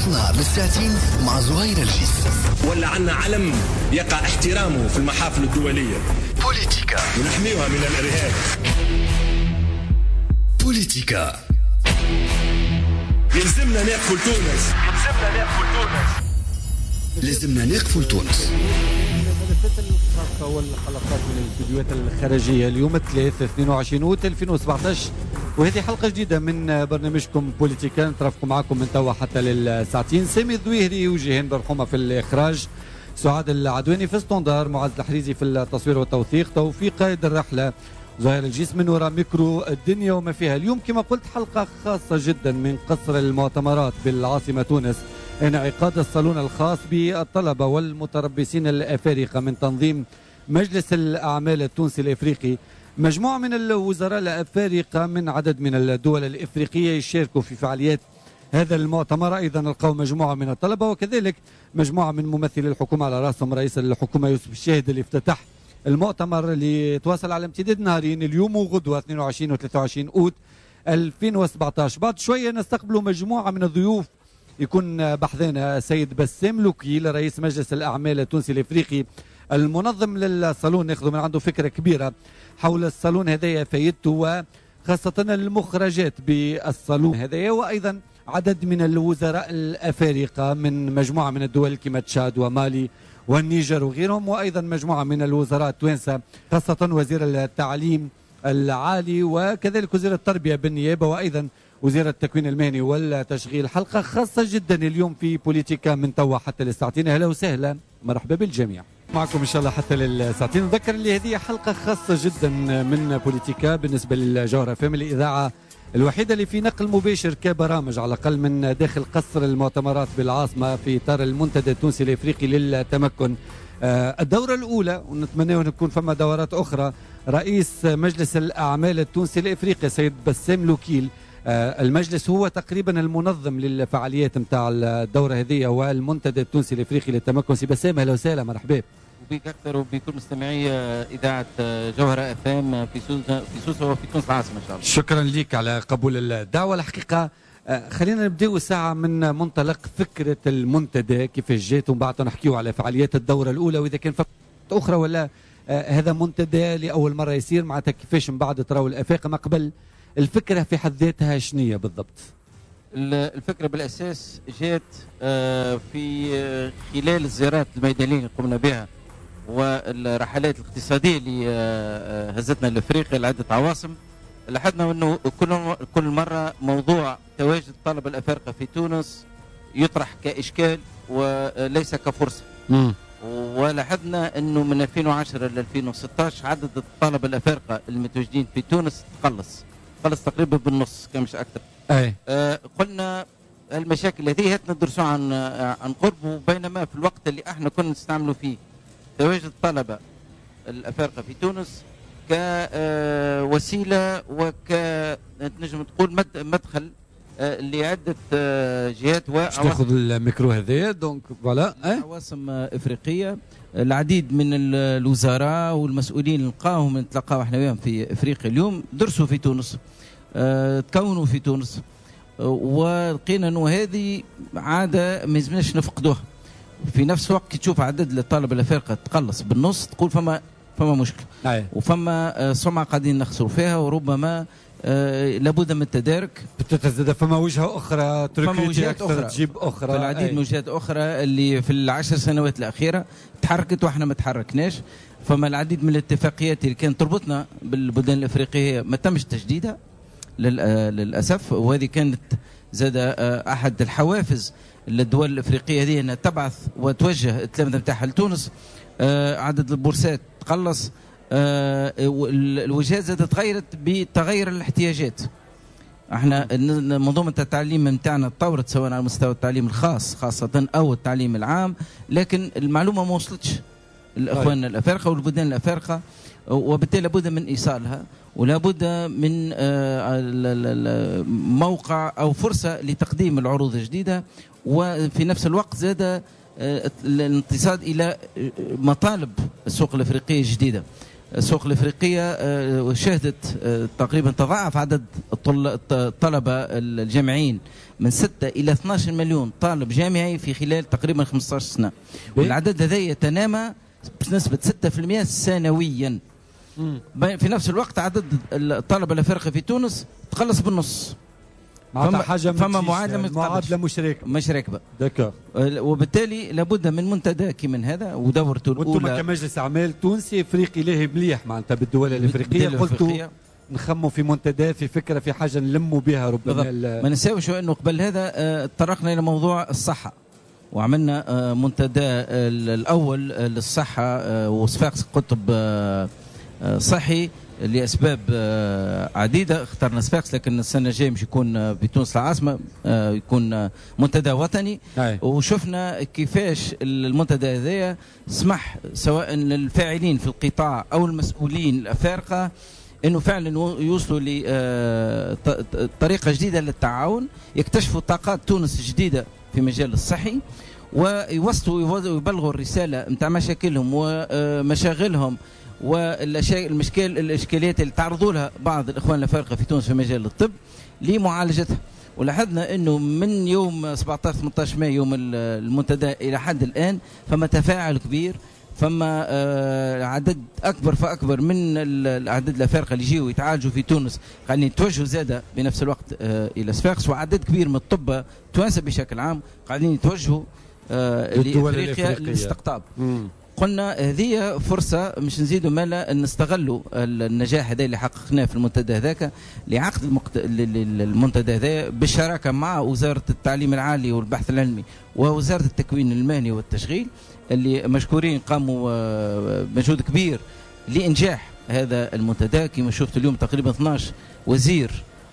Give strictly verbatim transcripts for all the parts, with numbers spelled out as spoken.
نص نهار للساعتين مع زهير الجيس. ولا عنا علم يقع احترامه في المحافل الدولية. بوليتيكا ونحميها من الإرهاب. بوليتيكا. يلزمنا نقفل تونس. يلزمنا نقفل تونس. لازمنا نقفل تونس. الملفات الخاصة والحلقات من الاستديوهات الخارجية اليوم الثلاث اثنين وعشرين أوت ألفين وسبعطاش، وهذه حلقة جديدة من برنامجكم بوليتيكا. نترافقوا معكم من توا حتى للساعتين. سامي الظويهري وجيهان برحومة في الإخراج، سعاد العدواني في ستوندار، معز الحريزي في التصوير والتوثيق، توفيق قائد الرحلة، ظاهر الجيس من وراء ميكرو الدنيا وما فيها. اليوم كما قلت حلقة خاصة جدا من قصر المؤتمرات بالعاصمة تونس، انعقاد الصالون الخاص بالطلبة والمتربصين الأفارقة من تنظيم مجلس الأعمال التونسي الإفريقي. مجموعة من الوزراء الأفارقة من عدد من الدول الإفريقية يشاركوا في فعاليات هذا المؤتمر. أيضا نلقاو مجموعة من الطلبة وكذلك مجموعة من ممثلي الحكومة، على رأسهم رئيس الحكومة يوسف الشاهد اللي افتتح المؤتمر اللي تواصل على امتداد نهارين اليوم وغدوة اثنين وعشرين و ثلاثة وعشرين أوت ألفين وسبعطاش. بعد شوية نستقبلوا مجموعة من الضيوف، يكون بحثنا سيد بسام لوكيل رئيس مجلس الأعمال التونسي الإفريقي المنظم للصالون، ناخذ من عنده فكرة كبيرة حول الصالون هذايا، فايدته وخاصة المخرجات بالصالون هذايا، وأيضا عدد من الوزراء الأفارقة من مجموعة من الدول كما تشاد ومالي والنيجر وغيرهم، وأيضا مجموعة من الوزراء التوانسة خاصة وزير التعليم العالي وكذلك وزير التربية بالنيابة وأيضا وزير التكوين المهني والتشغيل. حلقة خاصة جدا اليوم في بوليتيكا من توا حتى للساعتين. أهلا وسهلا، مرحبا بالجميع، معكم إن شاء الله حتى للساعتين. نذكر اللي هذه حلقة خاصة جدا من بوليتيكا بالنسبة للجوهرة فام، الإذاعة الوحيدة اللي في نقل مباشر كبرامج على الأقل من داخل قصر المؤتمرات بالعاصمة في إطار المنتدى التونسي الإفريقي للتمكن. الدورة الأولى ونتمنى أن تكون فما دورات أخرى. رئيس مجلس الأعمال التونسي الإفريقي سيد بسام لوكيل، المجلس هو تقريبا المنظم للفعاليات نتاع الدورة هذه والمنتدى التونسي الإفريقي للتمكن. سي بسام أهلا وسهلا، مرحبا وبيك أكثر وبكل مستمعي إذاعة جوهرة اف ام في سوسة في سوسة وفي تونس العاصمة إن شاء الله. شكرا لك على قبول الدعوة. الحقيقة خلينا نبداو الساعة من منطلق فكرة المنتدى كيفاش جات، ومن بعد نحكيو على فعاليات الدورة الأولى وإذا كان فقط أخرى ولا هذا منتدى لأول مرة يصير، معناتها كيفاش من بعد تراو الأفاق ما قبل. الفكرة في حد ذاتها شنية بالضبط؟ الفكرة بالأساس جات في خلال الزيارات الميدانية اللي قمنا بها والرحلات الاقتصادية اللي هزتنا لأفريقيا لعدة عواصم. لاحظنا أنه كل كل مرة موضوع تواجد الطلبة الأفارقة في تونس يطرح كإشكال وليس كفرصة. م. ولاحظنا أنه من ألفين وعشرة ل ألفين وستطاش عدد الطلبة الأفارقة المتواجدين في تونس تقلص خلص تقريبا بالنص كان مش اكثر. اي آه قلنا المشاكل هذه ندرسوها عن عن قرب، بينما في الوقت اللي احنا كنا نستعملوا فيه تواجد الطلبه الافارقه في تونس كوسيله وك نجم تقول مد مدخل آه لعده آه جهات وعواصم. تاخذ الميكرو هذايا دونك فوالا عواصم افريقيه. العديد من الوزراء والمسؤولين نلقاهم نتلاقاو احنا وياهم في افريقيا اليوم درسوا في تونس، اه تكونوا في تونس، ولقينا انه هذه عاده ما يلزمناش نفقدوها. في نفس الوقت كي تشوف عدد الطلبه الافارقه تقلص بالنص تقول فما فما مشكله. أي. وفما سمعه قاعدين نخسروا فيها، وربما آه لابد من التدارك. بتتزاد فما وجهه اخرى تركيا اكثر تجيب اخرى، العديد من وجهات اخرى اللي في العشر سنوات الاخيره تحركت واحنا ما تحركناش. فما العديد من الاتفاقيات اللي كانت تربطنا بالبلدان الافريقيه ما تمش تجديدها للاسف، وهذه كانت زاد احد الحوافز للدول الافريقيه هذه انها تبعث وتوجه التلامذه نتاعها لتونس. آه عدد البورسات تقلص، آه الوجهات زادت تغيرت بتغير الاحتياجات. احنا منظومه التعليم نتاعنا تطورت سواء على مستوى التعليم الخاص خاصه او التعليم العام، لكن المعلومه ما وصلتش الاخوان الافارقه والبلدان الافارقه، وبالتالي لابد من ايصالها ولابد من موقع او فرصه لتقديم العروض الجديده، وفي نفس الوقت زاد الانتصاد الى مطالب السوق الافريقيه الجديده. السوق الافريقيه شهدت تقريبا تضاعف عدد الطلبه الجامعيين من ستة الى اثناش مليون طالب جامعي في خلال تقريبا خمسة عشر سنه، والعدد هذا يتنامى بنسبه ستة بالمئة سنويا. في نفس الوقت عدد الطلبه الافارقه في تونس تقلص بالنص. فما حاجه فما معادله معادله مش راكبه مش راكبه دكا، وبالتالي لابد من منتدى كمن هذا ودورته الاولى. وانتم كمجلس اعمال تونسي افريقي ليه مليح معناتها بالدول الافريقيه، قلتوا نخموا في منتدى، في فكره، في حاجه نلموا بها ربما. ما نساوش انه قبل هذا تطرقنا الى موضوع الصحه وعملنا منتدى الاول للصحه وصفاقس قطب صحي لاسباب عديده. اخترنا صفاقس، لكن السنه الجايه مش يكون في تونس العاصمه، يكون منتدى وطني. أي. وشفنا كيفاش المنتدى هذايا سمح سواء للفاعلين في القطاع او المسؤولين الافارقه انه فعلا يوصلوا لطريقه جديده للتعاون، يكتشفوا طاقات تونس جديده في مجال الصحي، ويوصلوا ويبلغوا الرساله نتاع مشاكلهم ومشاغلهم والاشياء المشكل الاشكاليات اللي تعرضوا لها بعض الاخوان الافارقه في تونس في مجال الطب لمعالجتها. ولاحظنا انه من يوم سبعة عشر ثمانية عشر مايو يوم المنتدى الى حد الان فما تفاعل كبير، فما عدد اكبر فاكبر من العدد الافارقه اللي يجيوا يتعالجوا في تونس قاعدين يتوجهوا زاده بنفس الوقت الى صفاقس، وعدد كبير من الطب توانسه بشكل عام قاعدين يتوجهوا لافريقيا للاستقطاب. قلنا هذه فرصة مش نزيدوا مالا أن نستغلوا النجاح هذا اللي حققناه في المنتدى هذاك لعقد المقت... المنتدى هذا بالشراكة مع وزارة التعليم العالي والبحث العلمي ووزارة التكوين المهني والتشغيل، اللي مشكورين قاموا مجهود كبير لإنجاح هذا المنتدى. كما شفت اليوم تقريبا اثناش وزير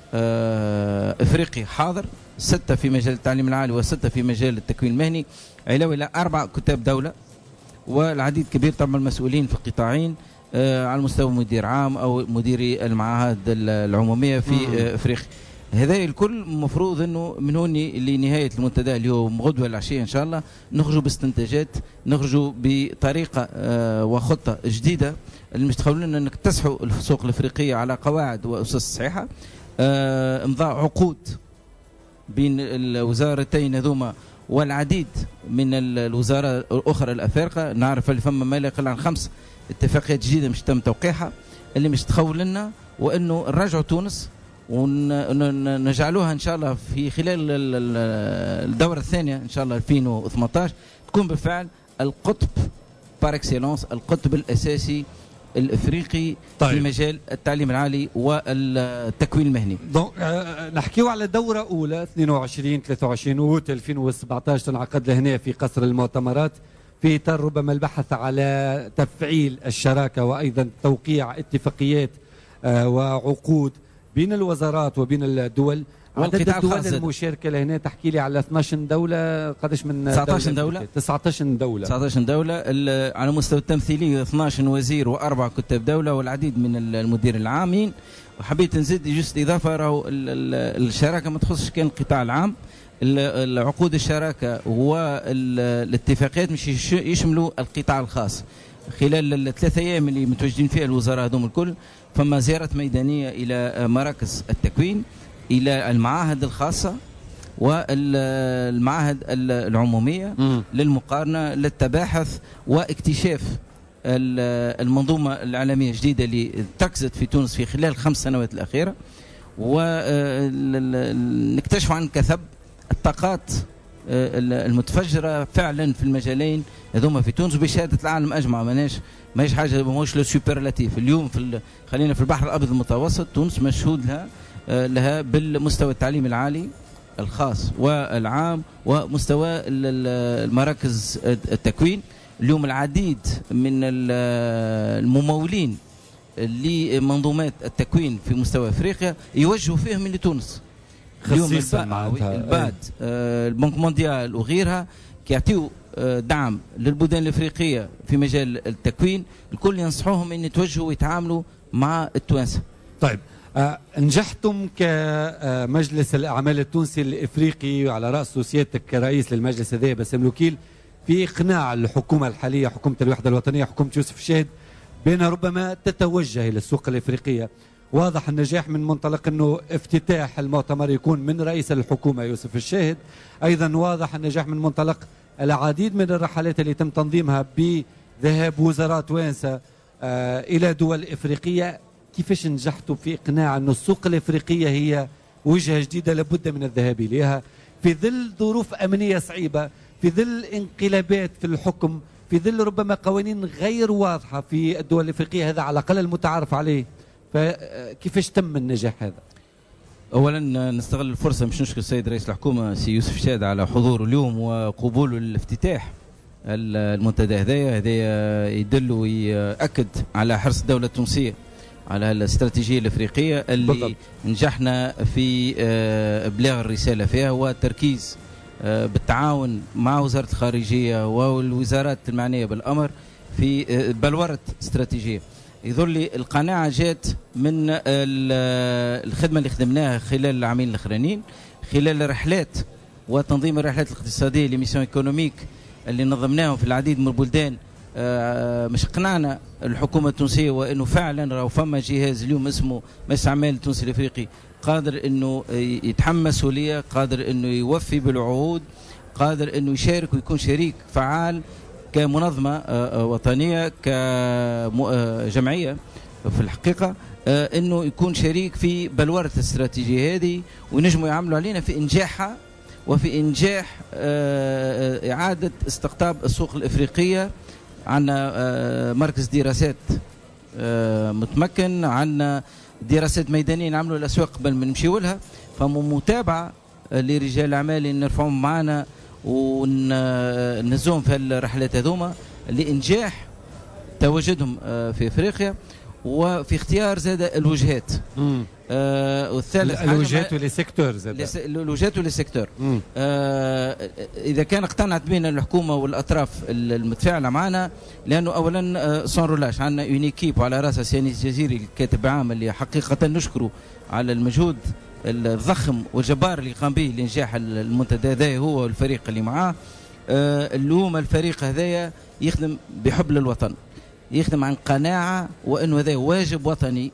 افريقي حاضر، ستة في مجال التعليم العالي وستة في مجال التكوين المهني، علاوة إلى أربع كتاب دولة والعديد كبير طبعا المسؤولين في القطاعين آه على مستوى مدير عام او مديري المعاهد العموميه في آه افريقيا. هذا الكل مفروض انه من هون لنهايه المنتدى اليوم غدوه العشيه ان شاء الله نخرجوا باستنتاجات، نخرجوا بطريقه آه وخطه جديده اللي مش تخلونا ان نكتسحوا السوق الافريقيه على قواعد واسس صحيحه. آه امضاء عقود بين الوزارتين هذوما والعديد من الوزارات الاخرى الافارقه. نعرف اللي فما ما لا يقل عن خمس اتفاقيات جديده مش تم توقيعها اللي مش تخول لنا، وانه نرجعوا تونس ونجعلوها ان شاء الله في خلال الدوره الثانيه ان شاء الله ألفين وثمانية عشر تكون بالفعل القطب بار اكسيلونس، القطب الاساسي الافريقي طيب. في مجال التعليم العالي والتكوين المهني. دونك أه نحكيو على دوره اولى اثنين وعشرين ثلاثة وعشرين اوت ألفين وسبعة عشر تنعقد لهنا في قصر المؤتمرات في اطار ربما البحث على تفعيل الشراكه وايضا توقيع اتفاقيات أه وعقود بين الوزارات وبين الدول. عدد الدول المشاركه لهنا تحكي لي على اثناش دوله، قداش من تسعة عشر دوله؟ تسعة عشر دوله تسعة عشر دوله على مستوى التمثيليه اثناش وزير واربع كتاب دوله والعديد من المدير العامين. وحبيت نزيد جست اضافه، راهو الشراكه ما تخصش كان القطاع العام، العقود الشراكه والاتفاقيات مش يشملوا القطاع الخاص. خلال الثلاث ايام اللي متواجدين فيها الوزراء هذوم الكل فما زياره ميدانيه الى مراكز التكوين، الى المعاهد الخاصه والمعاهد العموميه م. للمقارنه للتباحث واكتشاف المنظومه العالميه الجديده اللي تركزت في تونس في خلال الخمس سنوات الاخيره، ونكتشف عن كثب الطاقات المتفجره فعلا في المجالين هذوما في تونس بشهاده العالم اجمع. ماناش ماهيش حاجه ماهوش لو سوبرلاتيف. اليوم في خلينا في البحر الابيض المتوسط تونس مشهود لها لها بالمستوى التعليم العالي الخاص والعام ومستوى المراكز التكوين. اليوم العديد من الممولين لمنظومات التكوين في مستوى افريقيا يوجهوا فيهم من تونس. اليوم الباد البنك مونديال وغيرها كيعطيوا دعم للبلدان الافريقيه في مجال التكوين، الكل ينصحوهم ان يتوجهوا ويتعاملوا مع التوانسه. طيب أه نجحتم كمجلس الاعمال التونسي الافريقي على راس سيادتك كرئيس للمجلس هذا باسم الوكيل في اقناع الحكومه الحاليه، حكومه الوحده الوطنيه، حكومه يوسف الشاهد، بأنها ربما تتوجه إلى السوق الإفريقية. واضح النجاح من منطلق أنه افتتاح المؤتمر يكون من رئيس الحكومة يوسف الشاهد. أيضا واضح النجاح من منطلق العديد من الرحلات اللي تم تنظيمها بذهاب وزراء توانسة آه إلى دول إفريقية. كيفاش نجحتوا في إقناع أن السوق الإفريقية هي وجهة جديدة لابد من الذهاب إليها في ظل ظروف أمنية صعيبة، في ظل انقلابات في الحكم، في ظل ربما قوانين غير واضحة في الدول الإفريقية؟ هذا على الأقل المتعارف عليه. فكيفاش تم النجاح هذا؟ اولا نستغل الفرصه باش نشكر السيد رئيس الحكومه سي يوسف شاد على حضوره اليوم وقبوله الافتتاح المنتدى هذايا. هذايا يدل ويأكد على حرص الدوله التونسيه على الاستراتيجيه الافريقيه اللي بالضبط. نجحنا في ابلاغ الرساله فيها والتركيز بالتعاون مع وزاره الخارجيه والوزارات المعنيه بالامر في بلوره استراتيجيه. يظل لي القناعة جات من الخدمة اللي خدمناها خلال العامين الأخرانيين، خلال الرحلات وتنظيم الرحلات الاقتصادية لميسيون ايكونوميك اللي نظمناهم في العديد من البلدان. مش قنعنا الحكومة التونسية وأنه فعلا راهو فما جهاز اليوم اسمه مجلس الأعمال التونسي الأفريقي قادر أنه يتحمل مسؤولية، قادر أنه يوفي بالوعود، قادر أنه يشارك ويكون شريك فعال كمنظمة وطنية كجمعية في الحقيقة، أنه يكون شريك في بلورة الاستراتيجية هذه وينجموا يعملوا علينا في إنجاحها وفي إنجاح إعادة استقطاب السوق الإفريقية. عندنا مركز دراسات متمكن، عندنا دراسات ميدانية نعملوا الأسواق قبل ما نمشيوا لها، فمتابعة لرجال الأعمال نرفعهم معنا وننزوهم في الرحلات هذوما لإنجاح تواجدهم في إفريقيا وفي اختيار زاد الوجهات. آه والثالث الوجهات والسيكتور زاد الوجهات والسيكتور. آه إذا كان اقتنعت بنا الحكومة والأطراف المتفاعلة معنا، لأنه أولا آه سون رولاش عندنا يونيكيب وعلى رأسها سياني الجزيري الكاتب عام اللي حقيقة نشكره على المجهود الضخم والجبار اللي قام به لإنجاح المنتدى هذا هو والفريق اللي معاه. آه اليوم الفريق هذايا يخدم بحب للوطن، يخدم عن قناعة وأنه هذا واجب وطني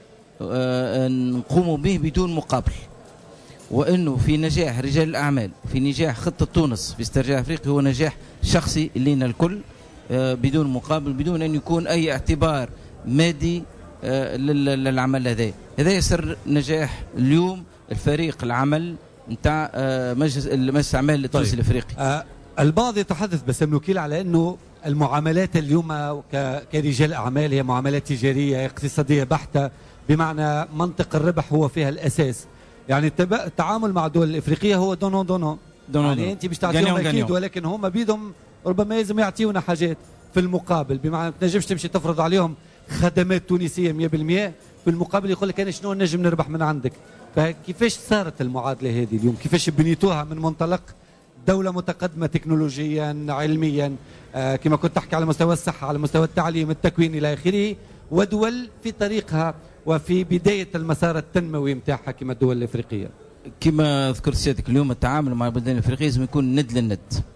آه نقوم به بدون مقابل، وأنه في نجاح رجال الأعمال في نجاح خطة تونس في استرجاع أفريقيا هو نجاح شخصي لنا الكل آه بدون مقابل، بدون أن يكون أي اعتبار مادي آه للعمل هذا. هذا سر نجاح اليوم الفريق العمل نتاع آه مجلس مجلس الأعمال التونسي طيب. الأفريقي. آه البعض يتحدث بسام وكيل على أنه المعاملات اليوم كرجال أعمال هي معاملات تجارية اقتصادية بحتة، بمعنى منطق الربح هو فيها الأساس. يعني التعامل مع الدول الإفريقية هو دونو دونو, دونو يعني دونو. أنت مش تعطيهم أكيد، ولكن هم بيدهم ربما لازم يعطيونا حاجات في المقابل، بمعنى ما تنجمش تمشي تفرض عليهم خدمات تونسية مية بالمية في المقابل يقول لك أنا شنو نجم نربح من عندك. فكيفاش صارت المعادلة هذه اليوم؟ كيفاش بنيتوها من منطلق دولة متقدمة تكنولوجيا علميا آه كما كنت تحكي على مستوى الصحة، على مستوى التعليم التكوين إلى آخره، ودول في طريقها وفي بداية المسار التنموي متاعها كما الدول الإفريقية؟ كما ذكرت سيادتك اليوم التعامل مع البلدان الإفريقية لازم يكون ند للند.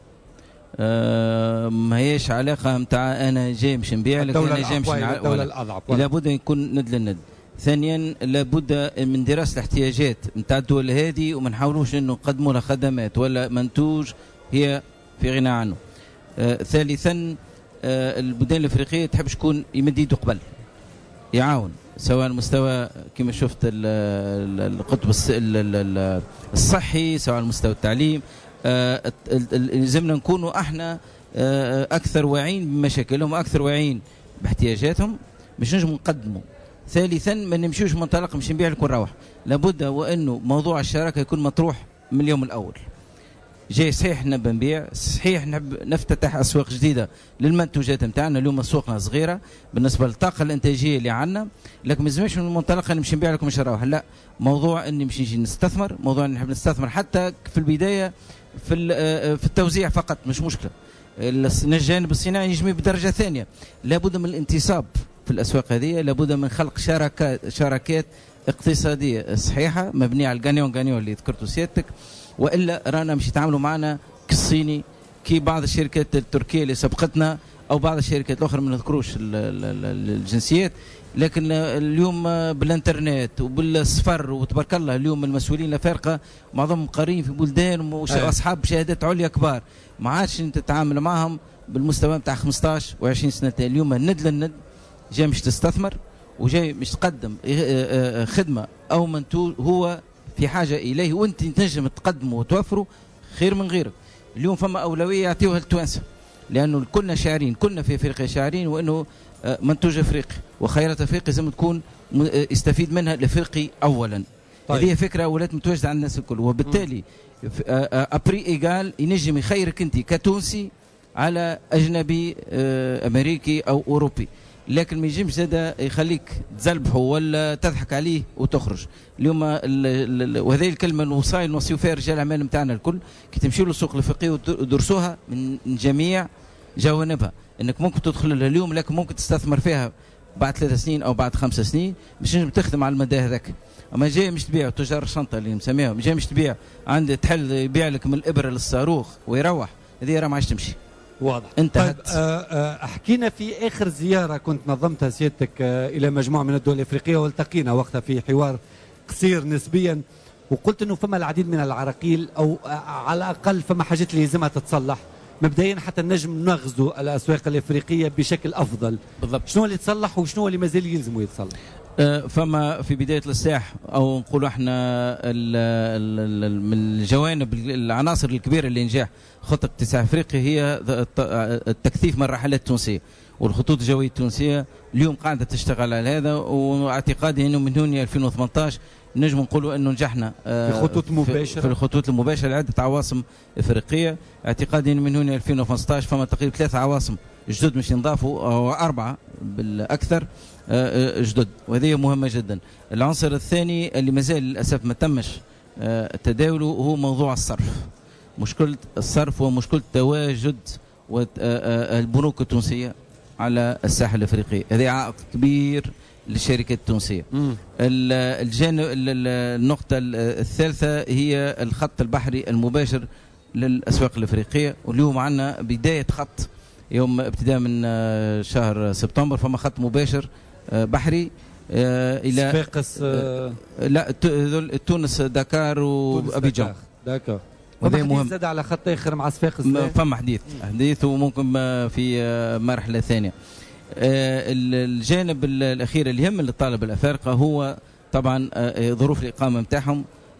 آه ما هيش علاقة متاع أنا جاي مش نبيع لك أنا جاي مش نع... الدولة الأضعف، لابد يكون ند للند. ثانيا لابد من دراسة الاحتياجات متاع الدول هذه وما نحاولوش انه نقدموا لها خدمات ولا منتوج هي في غنى عنه. آه ثالثا آه البلدان الافريقيه تحب شكون يمد يده قبل يعاون، سواء المستوى كما شفت القطب الصحي، سواء المستوى التعليم. آه لازمنا نكونوا احنا آه اكثر واعيين بمشاكلهم واكثر واعيين باحتياجاتهم باش نجم نقدموا. ثالثا ما نمشيوش منطلق مش نبيع لك ونروح، لابد وانه موضوع الشراكه يكون مطروح من اليوم الاول. جاي صحيح نبى نبيع، صحيح نحب نفتتح اسواق جديده للمنتوجات نتاعنا. اليوم اسواقنا صغيره بالنسبه للطاقه الانتاجيه اللي عندنا، لكن ما لازمش من المنطلق نمشي نبيع لكم مش نروح، لا، موضوع اني مش نجي نستثمر، موضوع اني نحب نستثمر حتى في البدايه في في التوزيع فقط مش مشكله. الجانب الصناعي يجمي بدرجه ثانيه، لابد من الانتصاب في الأسواق هذه، لابد من خلق شراكات شراكات اقتصادية صحيحة مبنية على الغانيون غانيون اللي ذكرته سيادتك، وإلا رانا مش يتعاملوا معنا كالصيني كي بعض الشركات التركية اللي سبقتنا او بعض الشركات الاخرى ما نذكروش الجنسيات، لكن اليوم بالانترنت وبالصفر وتبارك الله اليوم المسؤولين الافارقه معظمهم قارين في بلدان واصحاب شهادات عليا كبار، ما عادش تتعامل معهم بالمستوى نتاع خمسطاش وعشرين سنه. اليوم الند للند جاي مش تستثمر وجاي مش تقدم خدمه او منتوج هو في حاجه اليه وانت تنجم تقدمه وتوفره خير من غيرك. اليوم فما اولويه يعطيوها للتوانسه، لانه كلنا شاعرين، كلنا في افريقيا شاعرين وانه منتوج افريقي وخيرات افريقيا لازم تكون يستفيد منها الافريقي اولا. طيب. هذه فكره ولات متواجده عند الناس الكل، وبالتالي ابري ايجال ينجم يخيرك انت كتونسي على اجنبي امريكي او اوروبي، لكن ما يجيش زاد يخليك تزلبحه ولا تضحك عليه وتخرج. اليوم وهذه الكلمه الوصايه نوصيو فيها رجال الاعمال نتاعنا الكل كي تمشيوا للسوق الافريقي ودرسوها من جميع جوانبها، انك ممكن تدخل لها اليوم لكن ممكن تستثمر فيها بعد ثلاث سنين او بعد خمس سنين باش تنجم تخدم على المدى هذاك. اما جاي مش تبيع تجار الشنطه اللي مسميهم، جاي مش تبيع عند تحل يبيع لك من الابره للصاروخ ويروح، هذه راه ما عادش تمشي. واضح. انتهت. طيب احكينا في اخر زياره كنت نظمتها سيادتك الى مجموعه من الدول الافريقيه، والتقينا وقتها في حوار قصير نسبيا، وقلت انه فما العديد من العراقيل او على الاقل فما حاجات اللي لازمها تتصلح مبدئيا حتى نجم نغزو الاسواق الافريقيه بشكل افضل. بالضبط. شنو اللي تصلح وشنو اللي مازال يلزمه يتصلح؟ فما في بدايه الاصلاح او نقولوا احنا من الجوانب العناصر الكبيره لانجاح خطه اتساع افريقيا هي التكثيف من الرحلات التونسيه، والخطوط الجويه التونسيه اليوم قاعده تشتغل على هذا، واعتقادي انه من يونيو ألفين وثمانية عشر نجم نقولوا انه نجحنا في خطوط مباشره في الخطوط المباشره لعده عواصم افريقيه. اعتقادي انه من يونيو ألفين وخمسة عشر فما تقريبا ثلاث عواصم جدد مش ينضافوا او اربعه بالاكثر جدد، وهذه مهمه جدا. العنصر الثاني اللي مازال للاسف ما تمش تداوله هو موضوع الصرف. مشكله الصرف ومشكله تواجد البنوك التونسيه على الساحه الافريقيه، هذه عائق كبير للشركات التونسيه. الجانب النقطه الثالثه هي الخط البحري المباشر للاسواق الافريقيه، واليوم عندنا بدايه خط يوم ابتداء من شهر سبتمبر فما خط مباشر بحري الى صفاقس لا تونس دكار وابيجان. دكار. فما حديث زاد على خط اخر مع صفاقس؟ فما حديث حديث وممكن في مرحله ثانيه. الجانب الاخير اللي يهم للطالب الافارقه هو طبعا ظروف الاقامه نتاعهم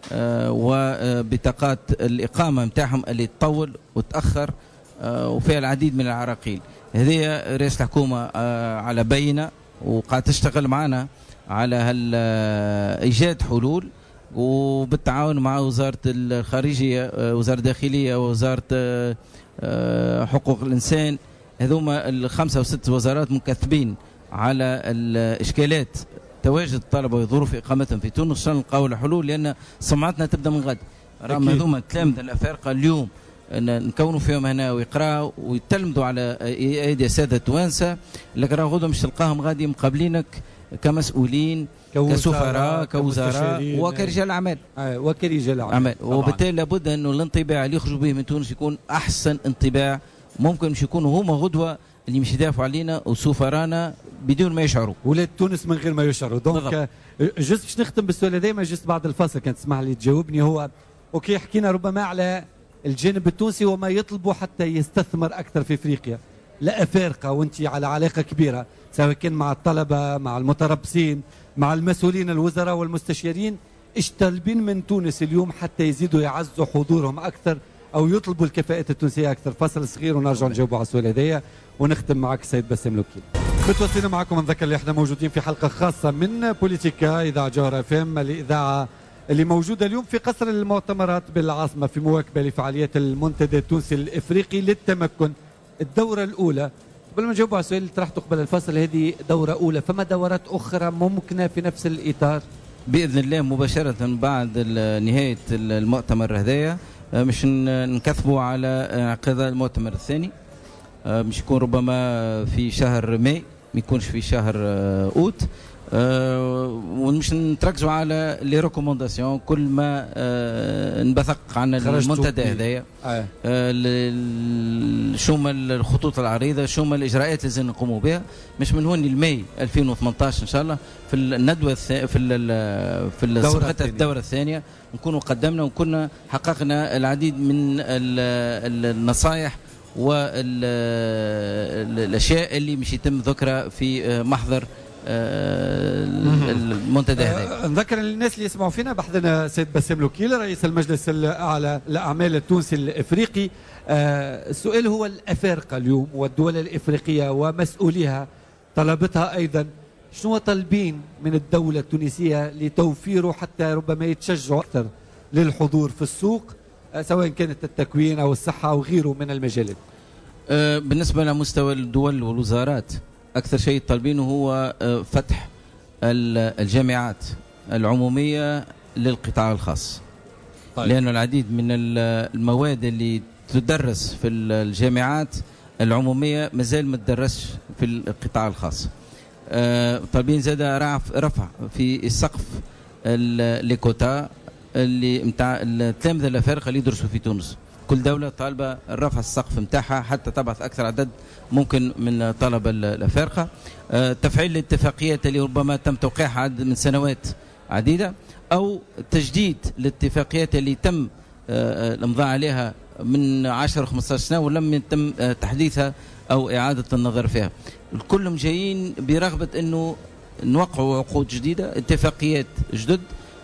وبطاقات الاقامه نتاعهم اللي تطول وتاخر وفيها العديد من العراقيل. هذه رئاسه الحكومه على بينه وقاعد تشتغل معنا على ايجاد حلول، وبالتعاون مع وزاره الخارجيه وزاره الداخليه ووزاره حقوق الانسان. هذوما الخمسه وست وزارات مكثبين على الاشكالات تواجد الطلبه وظروف اقامتهم في تونس عشان نلقاو له حلول، لان سمعتنا تبدا من غد. راهم هذوما التلامذه الافارقه اليوم نكونوا فيهم هنا ويقراوا ويتلمذوا على ايدي الساده التوانسه، لكن راه غدوه مش تلقاهم غادي مقابلينك كمسؤولين كسفراء كوزراء وكرجال اعمال وكرجال اعمال، وبالتالي لابد انه الانطباع اللي يخرجوا به من تونس يكون احسن انطباع ممكن، مش يكونوا هما غدوه اللي مش يدافعوا علينا وسفرانا بدون ما يشعروا، ولاد تونس من غير ما يشعروا. دونك جست باش نختم بالسؤال هذا، ما جست بعد الفاصل كان تسمح لي تجاوبني. هو اوكي حكينا ربما على الجانب التونسي وما يطلبوا حتى يستثمر اكثر في افريقيا، لا افارقه وانت على علاقه كبيره سواء كان مع الطلبه مع المتربصين مع المسؤولين الوزراء والمستشارين، ايش طالبين من تونس اليوم حتى يزيدوا يعزوا حضورهم اكثر او يطلبوا الكفاءات التونسيه اكثر؟ فاصل صغير ونرجع نجاوبوا على السؤال هذايا ونختم معك السيد باسم لوكيل. متواصلين معكم، نذكر اللي احنا موجودين في حلقه خاصه من بوليتيكا اذاعه جوهر اف ام، الاذاعه اللي موجوده اليوم في قصر المؤتمرات بالعاصمه في مواكبه لفعاليات المنتدى التونسي الافريقي للتمكن. الدوره الاولى، قبل ما نجاوبوا على السؤال اللي طرحته قبل الفاصل، هذه دوره اولى، فما دورات اخرى ممكنه في نفس الاطار؟ باذن الله مباشره بعد نهايه المؤتمر هذايا مش نكثبوا على انعقاد المؤتمر الثاني، مش يكون ربما في شهر ماي، ما يكونش في شهر اوت، أه ومش نتركزوا على لي ريكومونداسيون كل ما أه نبثق عن المنتدى هذايا. آه. أه شو ما الخطوط العريضه، شو ما الاجراءات اللي لازم نقوموا بها، مش من هون لماي ألفين وثمانية عشر ان شاء الله في الندوه الث... في ال... في الدوره, الدورة الثانيه نكونوا قدمنا وكنا حققنا العديد من النصائح والاشياء اللي مش يتم ذكرها في محضر المنتدى هذا. نذكر للناس اللي يسمعوا فينا بحثنا سيد بسام لوكيل رئيس المجلس الاعلى للاعمال التونسي الافريقي. السؤال هو الافارقه اليوم والدول الافريقيه ومسؤوليها طلبتها ايضا، شنو طالبين من الدوله التونسيه لتوفيره حتى ربما يتشجعوا اكثر للحضور في السوق سواء كانت التكوين او الصحه او غيره من المجالات؟ بالنسبه لمستوى الدول والوزارات أكثر شيء طالبينه هو فتح الجامعات العمومية للقطاع الخاص. طيب. لأن العديد من المواد اللي تدرس في الجامعات العمومية مازال ما تدرسش في القطاع الخاص. طالبين زاد رفع في السقف ليكوتا اللي متاع التلامذة الأفارقة اللي يدرسوا في تونس. كل دولة طالبة رفع السقف متاعها حتى تبعث أكثر عدد ممكن من طلبة الأفارقة. أه تفعيل الاتفاقيات اللي ربما تم توقيعها عدد من سنوات عديدة، أو تجديد الاتفاقيات اللي تم أه الإمضاء عليها من عشر خمسة عشر سنة ولم يتم أه تحديثها أو إعادة النظر فيها. الكلهم جايين برغبة أنه نوقعوا عقود جديدة، اتفاقيات جدد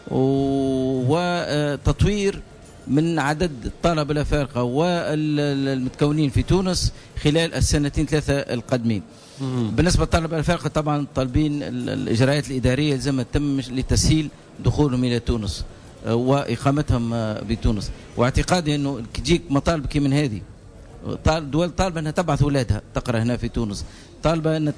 وتطوير من عدد الطلبة الأفارقة والمتكونين في تونس خلال السنتين ثلاثة القادمين. بالنسبة للطلبة الأفارقة طبعا طالبين الإجراءات الإدارية لازم تتم لتسهيل دخولهم إلى تونس وإقامتهم بتونس، واعتقادي أنه تجيك مطالب كي من هذه دول طالبة أنها تبعث أولادها تقرأ هنا في تونس، طالبة أن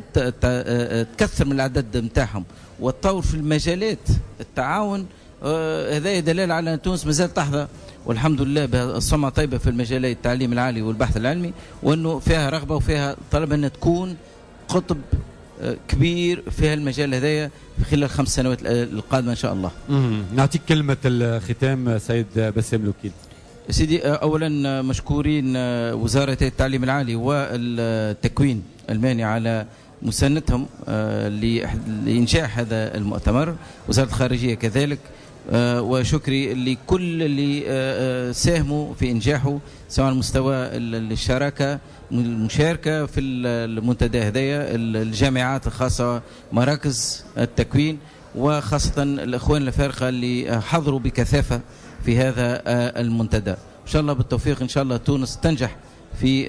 تكثر من العدد متاعهم وتطور في المجالات التعاون. آه هذا دليل على أن تونس مازال تحظى والحمد لله بالسمعة طيبة في المجالات التعليم العالي والبحث العلمي، وأنه فيها رغبة وفيها طلب أن تكون قطب آه كبير في المجال هذايا في خلال الخمس سنوات القادمة إن شاء الله. نعطيك كلمة الختام سيد بسام لوكيل. سيدي آه أولا مشكورين آه وزارة التعليم العالي والتكوين الماني على مساندتهم آه لإنجاح هذا المؤتمر، وزارة الخارجية كذلك، آه وشكري لكل اللي آه ساهموا في إنجاحه سواء على مستوى الشراكة المشاركة في المنتدى هذايا، الجامعات الخاصة، مراكز التكوين، وخاصة الإخوان الأفارقة اللي حضروا بكثافة في هذا آه المنتدى. إن شاء الله بالتوفيق إن شاء الله تونس تنجح في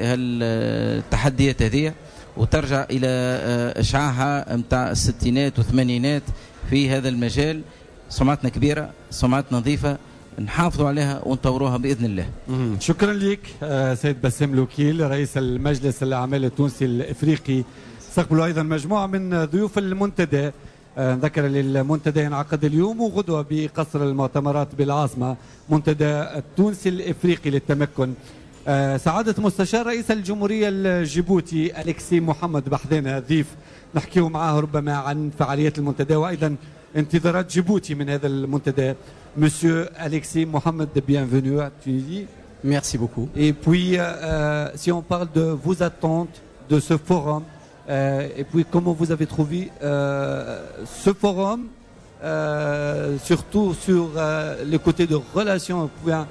التحديات هذه وترجع إلى إشعاعها متاع الستينات والثمانينات في هذا المجال. سمعتنا كبيرة، سمعتنا نظيفة، نحافظوا عليها ونطوروها بإذن الله. شكرا لك سيد بسام لوكيل رئيس المجلس الأعمال التونسي الإفريقي. استقبلوا أيضا مجموعة من ضيوف المنتدى. نذكر المنتدى ينعقد اليوم وغدوة بقصر المؤتمرات بالعاصمة، منتدى التونسي الإفريقي للتمكن. سعادة مستشار رئيس الجمهورية الجيبوتي أليكسي محمد بحذنا ضيف نحكيه معاه ربما عن فعاليات المنتدى وأيضا انتظارات جيبوتي من هذا المنتدى. Monsieur Alexis Mohamed, bienvenue à Tunisie. Merci beaucoup. Et puis, euh, si on parle de vos attentes de ce forum, euh, et puis comment vous avez trouvé euh, ce forum, euh, surtout sur euh, le côté de relations,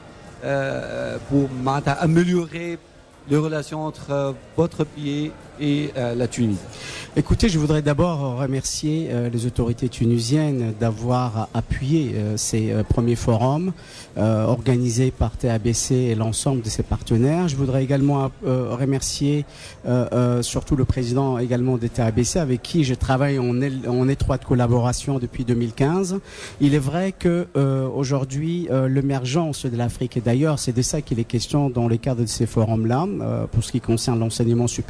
euh, pour améliorer les relations entre euh, votre pays et euh, la Tunisie. Écoutez, je voudrais d'abord remercier euh, les autorités tunisiennes d'avoir appuyé euh, ces euh, premiers forums euh, organisés par T A B C et l'ensemble de ses partenaires. Je voudrais également euh, remercier euh, euh, surtout le président également de T A B C avec qui je travaille en, en étroite collaboration depuis deux mille quinze. Il est vrai que euh, aujourd'hui euh, l'émergence de l'Afrique, et d'ailleurs c'est de ça qu'il est question dans le cadre de ces forums-là, euh, pour ce qui concerne l'enseignement supérieur,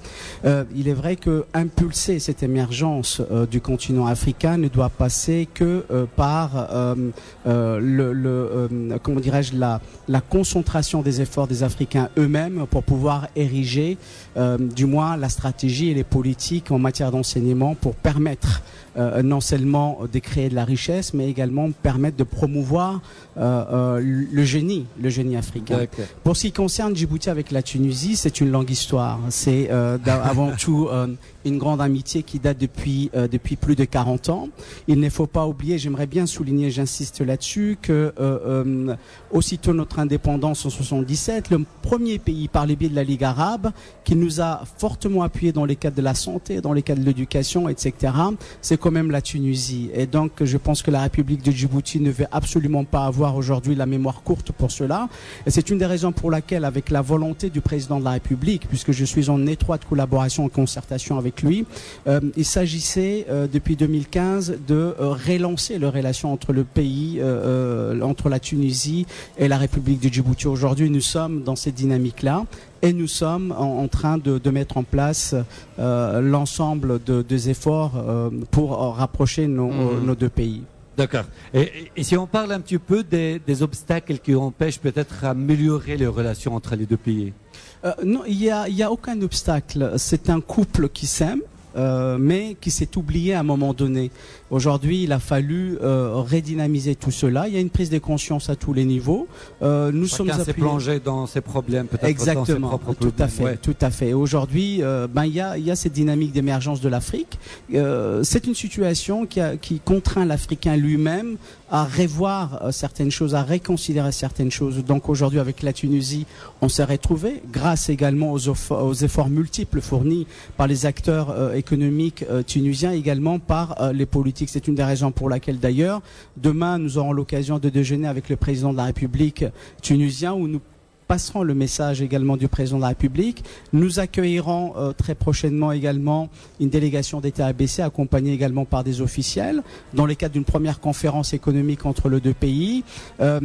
Euh, il est vrai que impulser cette émergence euh, du continent africain ne doit passer que euh, par euh, euh, le, le euh, comment dirais-je la, la concentration des efforts des Africains eux-mêmes pour pouvoir ériger euh, du moins la stratégie et les politiques en matière d'enseignement pour permettre euh, non seulement de créer de la richesse, mais également permettre de promouvoir euh, euh, le génie, le génie africain. Okay. Pour ce qui concerne Djibouti avec la Tunisie, c'est une longue histoire. C'est euh, avant tout euh, une grande amitié qui date depuis euh, depuis plus de quarante ans. Il ne faut pas oublier, j'aimerais bien souligner, j'insiste là-dessus, que euh, euh, aussitôt notre indépendance en soixante-dix-sept, le premier pays par le biais de la Ligue arabe qui nous a fortement appuyé dans les cadres de la santé, dans les cadres de l'éducation, et cetera, c'est quand même la Tunisie. Et donc, je pense que la République de Djibouti ne veut absolument pas avoir aujourd'hui la mémoire courte pour cela. Et c'est une des raisons pour laquelle, avec la volonté du président de la République, puisque je suis en étroite collaboration et concertation avec lui, euh, il s'agissait euh, depuis deux mille quinze de euh, relancer les relations entre le pays, euh, euh, entre la Tunisie et la République de Djibouti. Aujourd'hui, nous sommes dans cette dynamique-là. Et nous sommes en, en train de, de mettre en place euh, l'ensemble de, des efforts euh, pour euh, rapprocher nos, mmh. euh, nos deux pays. D'accord. Et, et si on parle un petit peu des, des obstacles qui empêchent peut-être améliorer les relations entre les deux pays? euh, Non, il n'y a, il y a aucun obstacle. C'est un couple qui s'aime. Euh, mais qui s'est oublié à un moment donné. Aujourd'hui, il a fallu euh, redynamiser tout cela. Il y a une prise de conscience à tous les niveaux. Euh, nous Chacun sommes appuyés... s'est plongé dans ses problèmes, peut-être. Exactement, dans ses propres tout problèmes. à fait, ouais. tout à fait. Aujourd'hui, euh, ben il y a, il y a cette dynamique d'émergence de l'Afrique. Euh, c'est une situation qui, a, qui contraint l'Africain lui-même à revoir euh, certaines choses, à reconsidérer certaines choses. Donc aujourd'hui, avec la Tunisie, on s'est retrouvé, grâce également aux, aux efforts multiples fournis par les acteurs euh, économiques euh, tunisiens, également par euh, les politiques. C'est une des raisons pour laquelle, d'ailleurs, demain, nous aurons l'occasion de déjeuner avec le président de la République tunisien, où nous passerons le message également du président de la République. Nous accueillerons euh, très prochainement également une délégation d'État A B C accompagnée également par des officiels dans le cadre d'une première conférence économique entre les deux pays. Euh,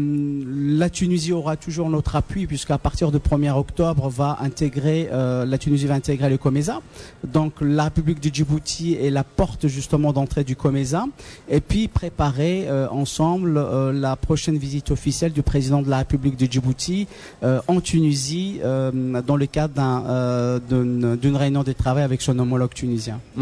la Tunisie aura toujours notre appui puisqu'à partir du premier octobre va intégrer, euh, la Tunisie va intégrer le COMESA. Donc la République du Djibouti est la porte justement d'entrée du COMESA et puis préparer euh, ensemble euh, la prochaine visite officielle du président de la République du Djibouti euh, en Tunisie euh, dans le cadre d'un, euh, d'une, d'une réunion de travail avec son homologue tunisien. Mmh.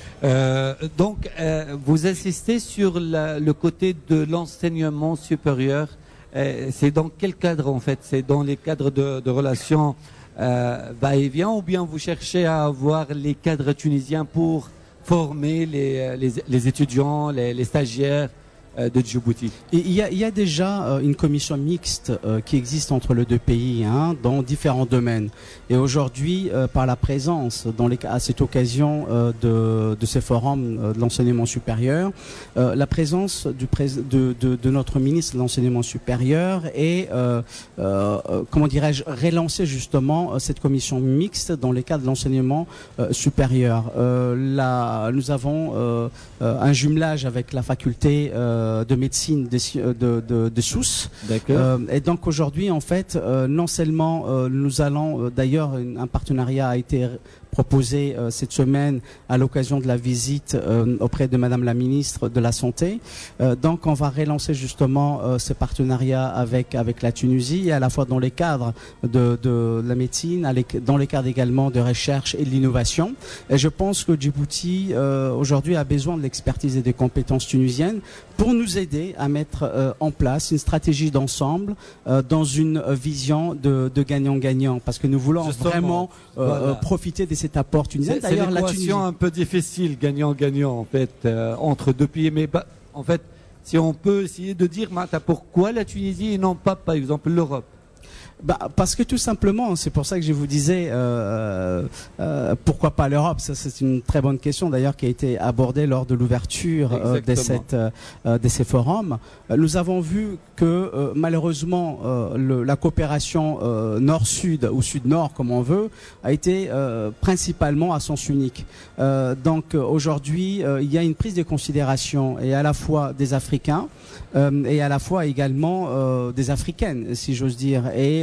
Euh, donc, euh, vous insistez sur la, le côté de l'enseignement supérieur. Euh, c'est dans quel cadre en fait? C'est dans les cadres de, de relations euh, va-et-vient ou bien vous cherchez à avoir les cadres tunisiens pour former les, les, les étudiants, les, les stagiaires de Djibouti? Il y a, il y a déjà euh, une commission mixte euh, qui existe entre les deux pays hein, dans différents domaines. Et aujourd'hui, euh, par la présence, dans les, à cette occasion euh, de, de ces forums euh, de l'enseignement supérieur, euh, la présence du prés de, de, de notre ministre de l'enseignement supérieur et, euh, euh, comment dirais-je, relancer justement euh, cette commission mixte dans les cas de l'enseignement euh, supérieur. Euh, là, nous avons euh, euh, un jumelage avec la faculté euh, de médecine de, de, de, de Sousse. Euh, et donc aujourd'hui, en fait, euh, non seulement euh, nous allons, euh, d'ailleurs, un partenariat a été proposé euh, cette semaine à l'occasion de la visite euh, auprès de Madame la Ministre de la Santé. Euh, donc on va relancer justement euh, ce partenariat avec avec la Tunisie, et à la fois dans les cadres de, de la médecine, dans les cadres également de recherche et de l'innovation. Et je pense que Djibouti euh, aujourd'hui a besoin de l'expertise et des compétences tunisiennes pour nous aider à mettre euh, en place une stratégie d'ensemble euh, dans une vision de, de gagnant-gagnant, parce que nous voulons Justement, vraiment euh, voilà. profiter des cet apport tunisien. C'est une équation un peu difficile, gagnant-gagnant en fait, euh, entre deux pays. Mais bah, en fait, si on peut essayer de dire, pourquoi la Tunisie et non pas, par exemple, l'Europe? Bah, parce que tout simplement, c'est pour ça que je vous disais, euh, euh, pourquoi pas l'Europe? Ça, c'est une très bonne question d'ailleurs qui a été abordée lors de l'ouverture euh, de, cette, euh, de ces forums. Euh, nous avons vu que euh, malheureusement, euh, le, la coopération euh, nord-sud ou sud-nord, comme on veut, a été euh, principalement à sens unique. Euh, donc aujourd'hui, euh, il y a une prise de considération et à la fois des Africains euh, et à la fois également euh, des Africaines, si j'ose dire. Et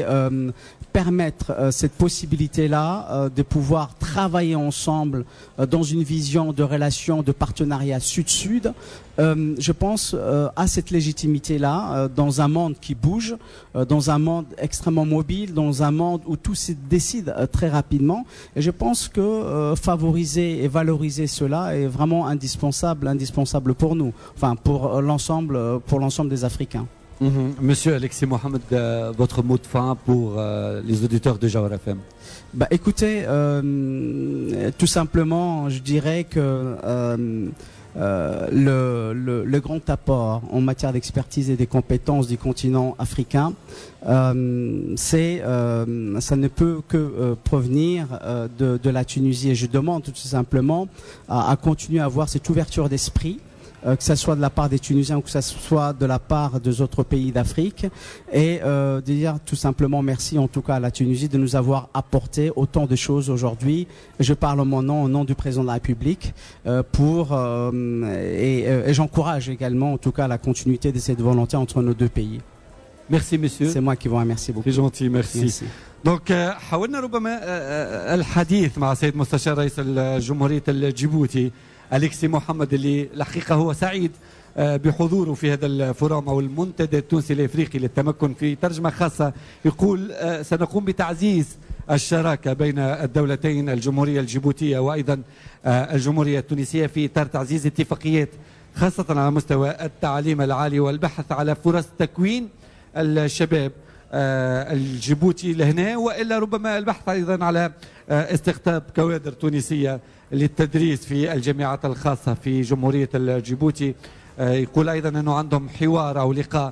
euh, permettre euh, cette possibilité-là euh, de pouvoir travailler ensemble euh, dans une vision de relation, de partenariat sud-sud. Euh, je pense euh, à cette légitimité-là euh, dans un monde qui bouge, euh, dans un monde extrêmement mobile, dans un monde où tout se décide euh, très rapidement. Et je pense que euh, favoriser et valoriser cela est vraiment indispensable, indispensable pour nous, enfin pour euh, l'ensemble, euh, pour l'ensemble des Africains. Mhm. Monsieur Alexis Mohamed, euh, votre mot de fin pour euh, les auditeurs de Jawhara F M. Bah, écoutez, euh, tout simplement, je dirais que euh, euh, le, le, le grand apport en matière d'expertise et des compétences du continent africain, euh, c'est, euh, ça ne peut que euh, provenir euh, de, de la Tunisie. Et je demande tout simplement à, à continuer à avoir cette ouverture d'esprit, Euh, que ce soit de la part des Tunisiens ou que ce soit de la part des autres pays d'Afrique, et euh, de dire tout simplement merci en tout cas à la Tunisie de nous avoir apporté autant de choses aujourd'hui. Je parle en mon nom, au nom du président de la République, euh, pour euh, et, et j'encourage également en tout cas la continuité de cette volonté entre nos deux pays. Merci monsieur. C'est moi qui vous remercie beaucoup. C'est gentil, merci. merci. دونك حاولنا ربما الحديث مع سيد مستشار رئيس الجمهورية الجيبوتي أليكسي محمد اللي الحقيقة هو سعيد بحضوره في هذا الفورم أو المنتدى التونسي الإفريقي للتمكن. في ترجمة خاصة يقول سنقوم بتعزيز الشراكة بين الدولتين الجمهورية الجيبوتية وأيضا الجمهورية التونسية في إطار تعزيز اتفاقيات خاصة على مستوى التعليم العالي والبحث على فرص تكوين الشباب الجيبوتي لهنا، وإلا ربما البحث أيضا على استقطاب كوادر تونسية للتدريس في الجامعات الخاصة في جمهورية الجيبوتي. يقول أيضا أنه عندهم حوار أو لقاء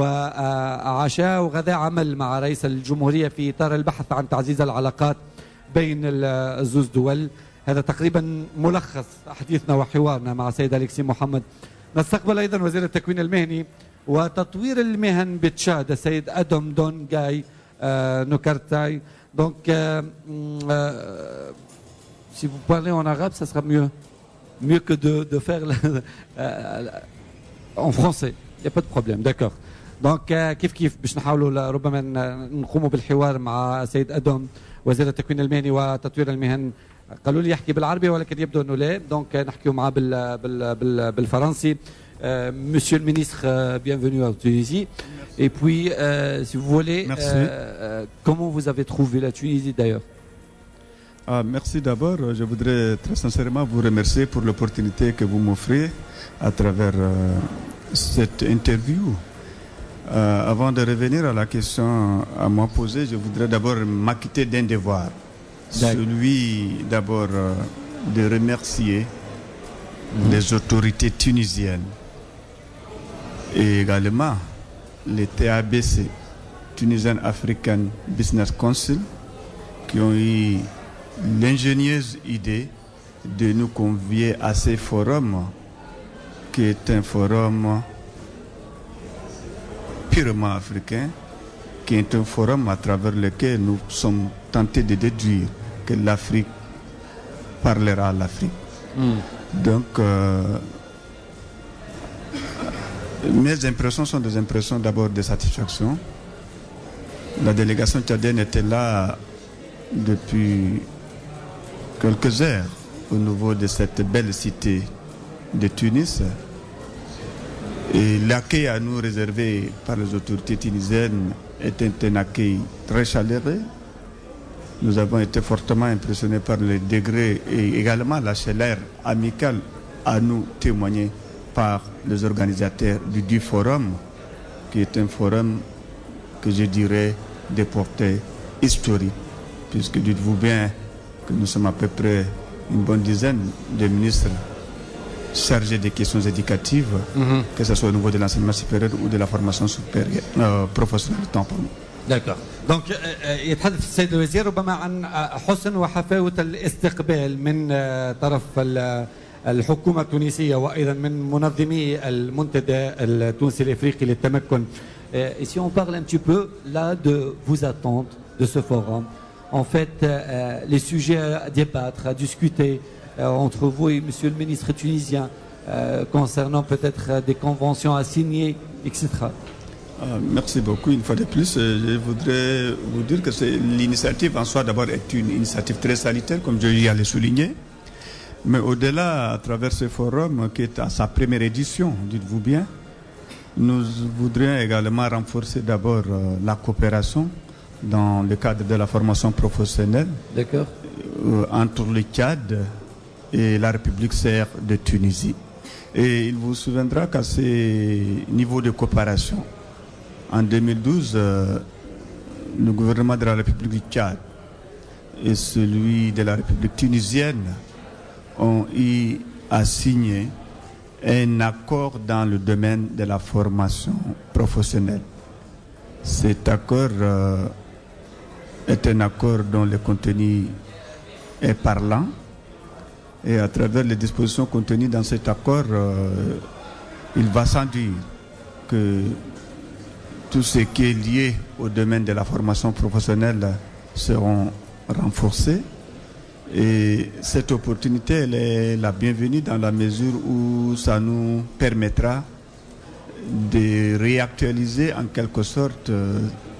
وعشاء وغداء عمل مع رئيس الجمهورية في إطار البحث عن تعزيز العلاقات بين الزوز دول. هذا تقريبا ملخص حديثنا وحوارنا مع سيد أليكسي محمد. نستقبل أيضا وزير التكوين المهني وتطوير المهن بتشاد السيد أدم دون جاي نوكارتاي. Donc, euh, euh, si vous parlez en arabe, ça sera mieux, mieux que de, de faire la, euh, en français. Il n'y a pas de problème, d'accord. Donc, euh, كيف كيف باش نحاولوا ربما نقوموا بالحوار مع سيد أدم وزير التكوين المهني وتطوير المهن. قالوا لي يحكي بالعربي ولكن يبدو انه لا، دونك نحكيو معاه بال بال بال بالفرنسي. Monsieur le ministre, euh, bienvenue en Tunisie. Et puis, euh, si vous voulez, euh, euh, comment vous avez trouvé la Tunisie d'ailleurs? Ah, merci d'abord. Je voudrais très sincèrement vous remercier pour l'opportunité que vous m'offrez à travers euh, cette interview. Euh, avant de revenir à la question à moi posée, je voudrais d'abord m'acquitter d'un devoir. Celui d'abord euh, de remercier mmh. les autorités tunisiennes et également les T A B C, Tunisian African Business Council, qui ont eu l'ingénieuse idée de nous convier à ce forum, qui est un forum purement africain, qui est un forum à travers lequel nous sommes tentés de déduire que l'Afrique parlera à l'Afrique. Mm. Donc, euh, mes impressions sont des impressions d'abord de satisfaction. La délégation tchadienne était là depuis quelques heures au niveau de cette belle cité de Tunis. Et l'accueil à nous réservé par les autorités tunisiennes était un accueil très chaleureux. Nous avons été fortement impressionnés par le degré et également la chaleur amicale à nous témoignée par les organisateurs du, du forum, qui est un forum que je dirais de portée historique, puisque dites-vous bien que nous sommes à peu près une bonne dizaine de ministres chargés des questions éducatives, mm-hmm. que ce soit au niveau de l'enseignement supérieur ou de la formation supérieure, euh, professionnelle. D'accord. Donc يتحدث السيد الوزير ربما عن حسن وحفاوة الاستقبال من طرف الحكومة التونسية وأيضا من منظمي المنتدى التونسي الإفريقي للتمكن. Et si on parle un petit peu là de vos attentes de ce forum, en fait les sujets à débattre, à discuter entre vous et Monsieur le ministre tunisien concernant peut-être des conventions à signer, et cetera. Euh, merci beaucoup. Une fois de plus, je voudrais vous dire que c'est, l'initiative en soi d'abord est une initiative très salutaire, comme je y allais souligner. Mais au-delà, à travers ce forum qui est à sa première édition, dites-vous bien, nous voudrions également renforcer d'abord euh, la coopération dans le cadre de la formation professionnelle D'accord. euh, entre le Tchad et la République serbe de Tunisie. Et il vous souviendra qu'à ces niveaux de coopération, en deux mille douze, euh, le gouvernement de la République du Tchad et celui de la République tunisienne ont eu à signer un accord dans le domaine de la formation professionnelle. Cet accord euh, est un accord dont le contenu est parlant et à travers les dispositions contenues dans cet accord, euh, il va sans dire que tout ce qui est lié au domaine de la formation professionnelle seront renforcés. Et cette opportunité, elle est la bienvenue dans la mesure où ça nous permettra de réactualiser en quelque sorte euh,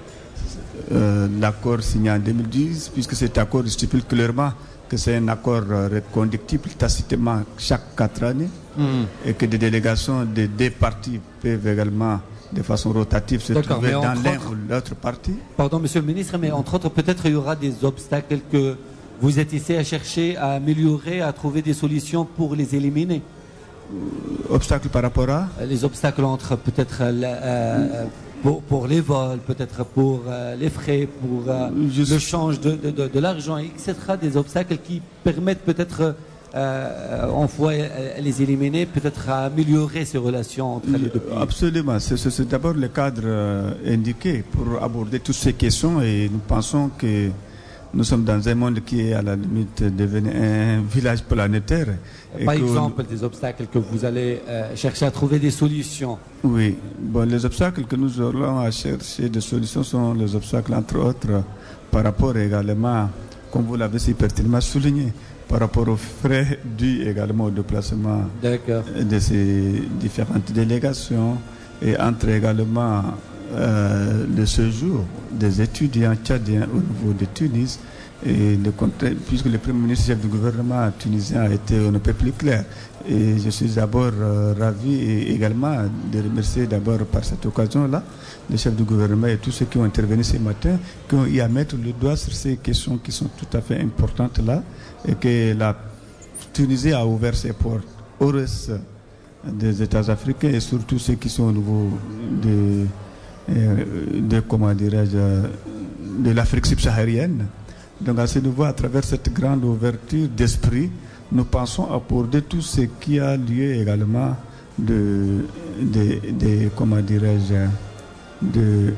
euh, l'accord signé en deux mille dix, puisque cet accord stipule clairement que c'est un accord euh, reconductible tacitement chaque quatre années mmh. et que des délégations des deux parties peuvent également de façon rotative se D'accord, trouver dans l'un autres, ou l'autre parti. Pardon, monsieur le ministre, mais entre autres, peut-être il y aura des obstacles que vous êtes ici à chercher à améliorer, à trouver des solutions pour les éliminer. Euh, obstacles par rapport à Les obstacles entre peut-être euh, pour, pour les vols, peut-être pour euh, les frais, pour euh, le change de, de, de, de l'argent, et cetera. Des obstacles qui permettent peut-être, euh, en fois les éliminer, peut-être à améliorer ces relations entre les deux pays. Absolument. C'est, c'est, c'est d'abord le cadre euh, indiqué pour aborder toutes ces questions et nous pensons que nous sommes dans un monde qui est à la limite devenu un village planétaire. Par exemple, des obstacles que vous allez euh, chercher à trouver des solutions. Oui. Bon, les obstacles que nous aurons à chercher des solutions sont les obstacles, entre autres, par rapport également, comme vous l'avez si pertinemment souligné, par rapport aux frais dus également au déplacement de ces différentes délégations et entre également Euh, le séjour des étudiants tchadiens au niveau de Tunis et le contexte, puisque le premier ministre chef du gouvernement tunisien a été un peu plus clair. Et je suis d'abord euh, ravi et également de remercier d'abord par cette occasion-là le chef du gouvernement et tous ceux qui ont intervenu ce matin, qui ont eu à mettre le doigt sur ces questions qui sont tout à fait importantes là et que la Tunisie a ouvert ses portes au reste des États africains et surtout ceux qui sont au niveau de de, comment dirais-je, de l'Afrique subsaharienne. Donc à ce niveau, à travers cette grande ouverture d'esprit, nous pensons aborder tout ce qui a lieu également de, de, de comment dirais-je, de,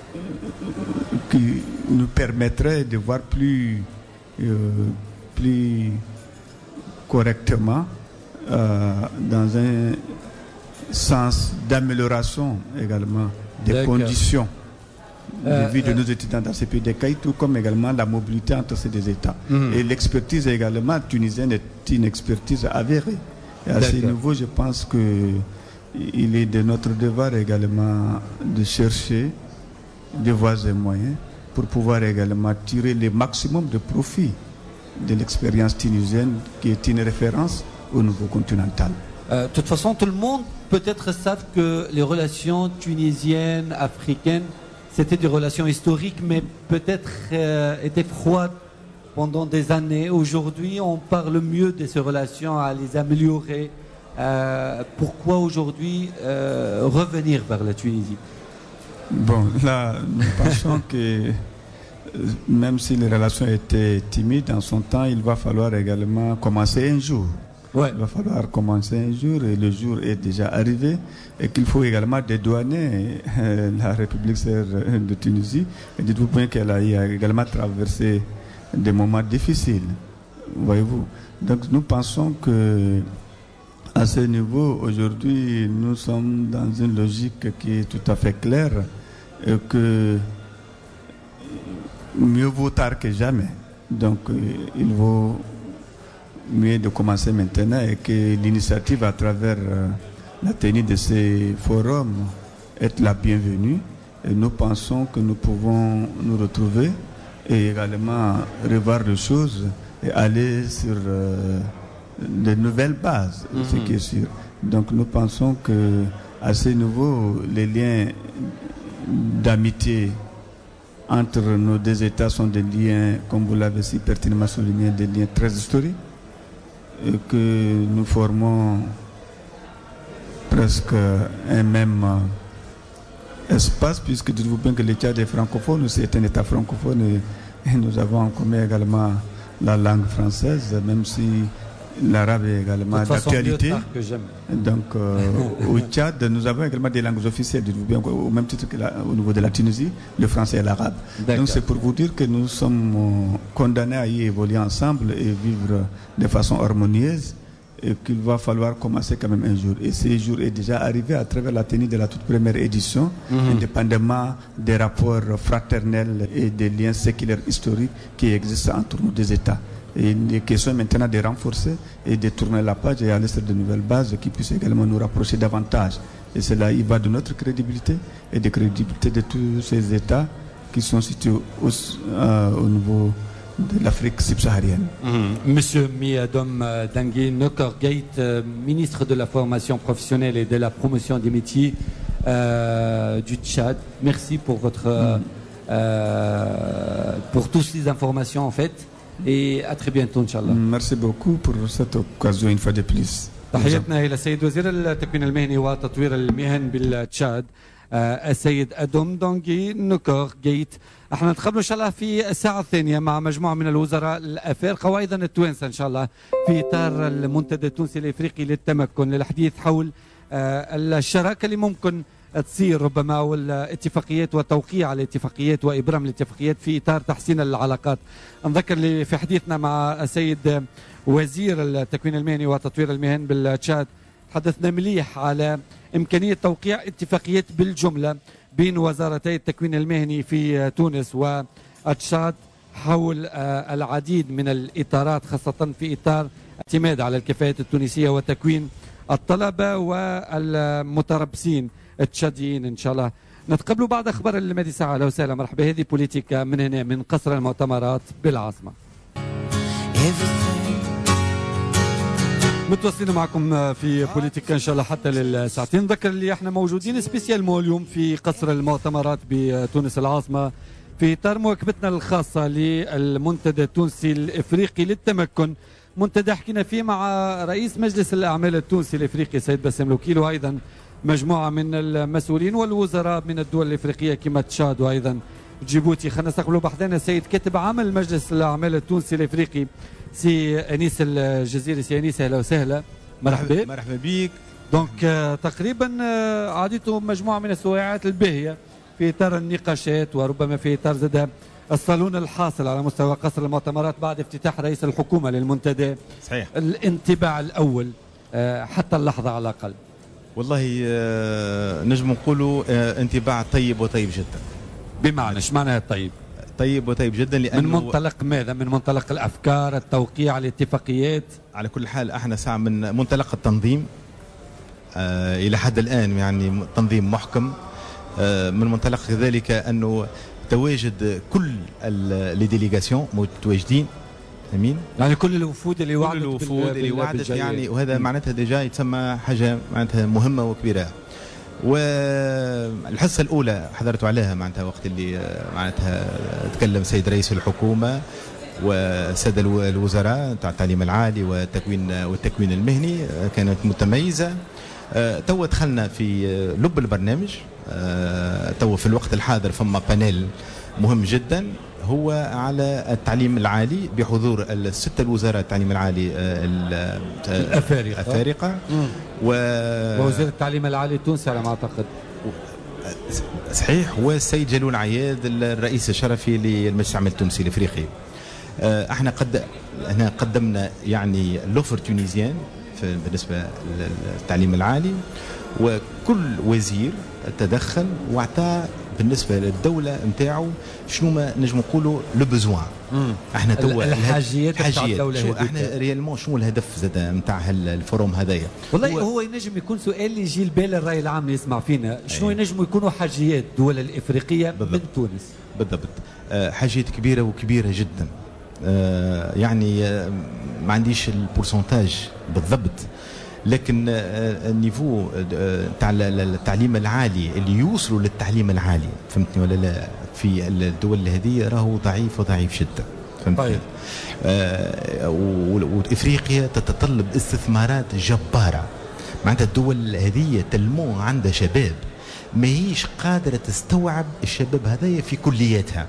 qui nous permettrait de voir plus, euh, plus correctement euh, dans un sens d'amélioration également des D'accord. conditions de euh, vie de euh, nos étudiants dans ces pays d'accueil, tout comme également la mobilité entre ces deux États. Mm-hmm. Et l'expertise également tunisienne est une expertise avérée. Et à D'accord. ce niveau, je pense qu'il est de notre devoir également de chercher des voies et moyens pour pouvoir également tirer le maximum de profit de l'expérience tunisienne qui est une référence au niveau continental. De euh, toute façon, tout le monde peut-être savent que les relations tunisiennes, africaines, c'était des relations historiques, mais peut-être euh, étaient froides pendant des années. Aujourd'hui, on parle mieux de ces relations, à les améliorer. Euh, pourquoi aujourd'hui euh, revenir vers la Tunisie? Bon, là, nous pensons que même si les relations étaient timides en son temps, il va falloir également commencer un jour. Ouais. Il va falloir commencer un jour et le jour est déjà arrivé et qu'il faut également dédouaner euh, la République serbe de Tunisie. Et dites-vous bien qu'elle a également traversé des moments difficiles, voyez-vous. Donc nous pensons que à ce niveau, aujourd'hui, nous sommes dans une logique qui est tout à fait claire et que mieux vaut tard que jamais. Donc euh, il vaut mieux de commencer maintenant et que l'initiative à travers euh, la tenue de ces forums est la bienvenue Et nous pensons que nous pouvons nous retrouver et également revoir les choses et aller sur euh, de nouvelles bases, mm-hmm. ce qui est sûr. Donc nous pensons que à ce niveau, les liens d'amitié entre nos deux États sont des liens, comme vous l'avez si pertinemment souligné, des liens très historiques et que nous formons presque un même espace, puisque dites-vous bien que le Tchad est francophone, aussi est un État francophone et, et nous avons en commun également la langue française, même si l'arabe est également d'actualité. Donc euh, au Tchad, nous avons également des langues officielles, dites-vous bien, au même titre qu'au niveau de la Tunisie, le français et l'arabe. Donc c'est pour vous dire que nous sommes euh, condamnés à y évoluer ensemble et vivre de façon harmonieuse, et qu'il va falloir commencer quand même un jour. Et ce jour est déjà arrivé à travers la tenue de la toute première édition, mm-hmm. indépendamment des rapports fraternels et des liens séculaires historiques qui existent entre nos deux États. Et il est question maintenant de renforcer et de tourner la page et aller sur de nouvelles bases qui puissent également nous rapprocher davantage. Et cela y va de notre crédibilité et de crédibilité de tous ces États qui sont situés au, euh, au niveau de l'Afrique subsaharienne. Mmh. Monsieur Miadom Dangui Nokorgate, ministre de la formation professionnelle et de la promotion des métiers euh, du Tchad, merci pour votre mmh. euh, pour toutes ces informations en fait, et à très bientôt Inch'Allah. Merci beaucoup pour cette occasion une fois de plus. تحياتنا إلى السيد وزير التكوين المهني وتطوير المهن بالتشاد السيد أدوم دونغي نوكور جيت. احنا نتقابلوا ان شاء الله في الساعه الثانيه مع مجموعه من الوزراء الافارقه وايضا التوانسه ان شاء الله في اطار المنتدى التونسي الافريقي للتمكن للحديث حول الشراكه اللي ممكن تصير ربما والاتفاقيات وتوقيع الاتفاقيات وابرام الاتفاقيات في اطار تحسين العلاقات. نذكر لي في حديثنا مع السيد وزير التكوين المهني وتطوير المهن بالتشاد تحدثنا مليح على امكانيه توقيع اتفاقيات بالجمله بين وزارتي التكوين المهني في تونس وتشاد حول العديد من الإطارات، خاصة في إطار اعتماد على الكفاءات التونسية وتكوين الطلبة والمتربصين التشاديين إن شاء الله. نتقابلوا بعد أخبار المادي ساعة. أهلا وسهلا، مرحبا. هذه بوليتيكا من هنا من قصر المؤتمرات بالعاصمة. متواصلين معكم في بوليتيكا ان شاء الله حتى للساعتين. نذكر اللي احنا موجودين سبيسيال مو اليوم في قصر المؤتمرات بتونس العاصمه في اطار مواكبتنا الخاصه للمنتدى التونسي الافريقي للتمكن، منتدى حكينا فيه مع رئيس مجلس الاعمال التونسي الافريقي سيد باسم لوكيل، وايضا مجموعه من المسؤولين والوزراء من الدول الافريقيه كما تشاد وايضا جيبوتي. خلينا نستقبلوا بحثنا السيد كاتب عام مجلس الاعمال التونسي الافريقي سي انيس الجزيري. سي انيس اهلا وسهلا، مرحبا. مرحبا بك. دونك آه تقريبا آه عادته مجموعه من السواعات الباهيه في اطار النقاشات وربما في اطار زاد الصالون الحاصل على مستوى قصر المؤتمرات بعد افتتاح رئيس الحكومه للمنتدى. صحيح. الانطباع الاول آه حتى اللحظه على الاقل. والله آه نجم نقولوا آه انطباع طيب وطيب جدا. بمعنى ايش معنى طيب؟ طيب وطيب جدا لأنه من منطلق ماذا؟ من منطلق الأفكار، التوقيع، الاتفاقيات. على كل حال احنا ساعة من منطلق التنظيم آه إلى حد الآن يعني تنظيم محكم، آه من منطلق ذلك أنه تواجد كل الديليغاسيون متواجدين. امين. يعني كل الوفود اللي وعدت كل الوفود اللي وعدت يعني، وهذا معناتها ديجا يتسمى حاجة معناتها مهمة وكبيرة. والحصة الأولى حضرت عليها معناتها وقت اللي معناتها تكلم سيد رئيس الحكومة والسادة الوزراء تاع التعليم العالي والتكوين والتكوين المهني، كانت متميزة. تو دخلنا في لب البرنامج. تو في الوقت الحاضر فما بانيل مهم جدا هو على التعليم العالي بحضور الستة الوزراء التعليم العالي الأفارقة, الأفارقة و... ووزير التعليم العالي التونسي على ما أعتقد. صحيح، والسيد جلول عياد الرئيس الشرفي للمجلس العام التونسي الافريقي. احنا قد احنا قدمنا يعني لوفر تونيزيان بالنسبه للتعليم العالي، وكل وزير تدخل واعطى بالنسبه للدوله نتاعو شنو ما نجم نقولوا لو بوزوان. احنا توا الحاجيات تاع الدوله شو احنا ريالمون شنو الهدف زاد نتاع الفوروم هذايا؟ والله هو, هو ينجم يكون سؤال اللي يجي لبال الراي العام اللي يسمع فينا، شنو ينجموا يكونوا حاجيات الدول الافريقيه بالضبط. من تونس بالضبط. أه حاجات كبيره وكبيره جدا. أه يعني أه ما عنديش البورسنتاج بالضبط، لكن النيفو تاع التعليم العالي اللي يوصلوا للتعليم العالي فهمتني ولا لا في الدول هذه راهو ضعيف وضعيف جدا فهمتني. طيب. آه وافريقيا تتطلب استثمارات جباره، معناتها الدول هذه تلمون عندها شباب ما هيش قادره تستوعب الشباب هذايا في كلياتها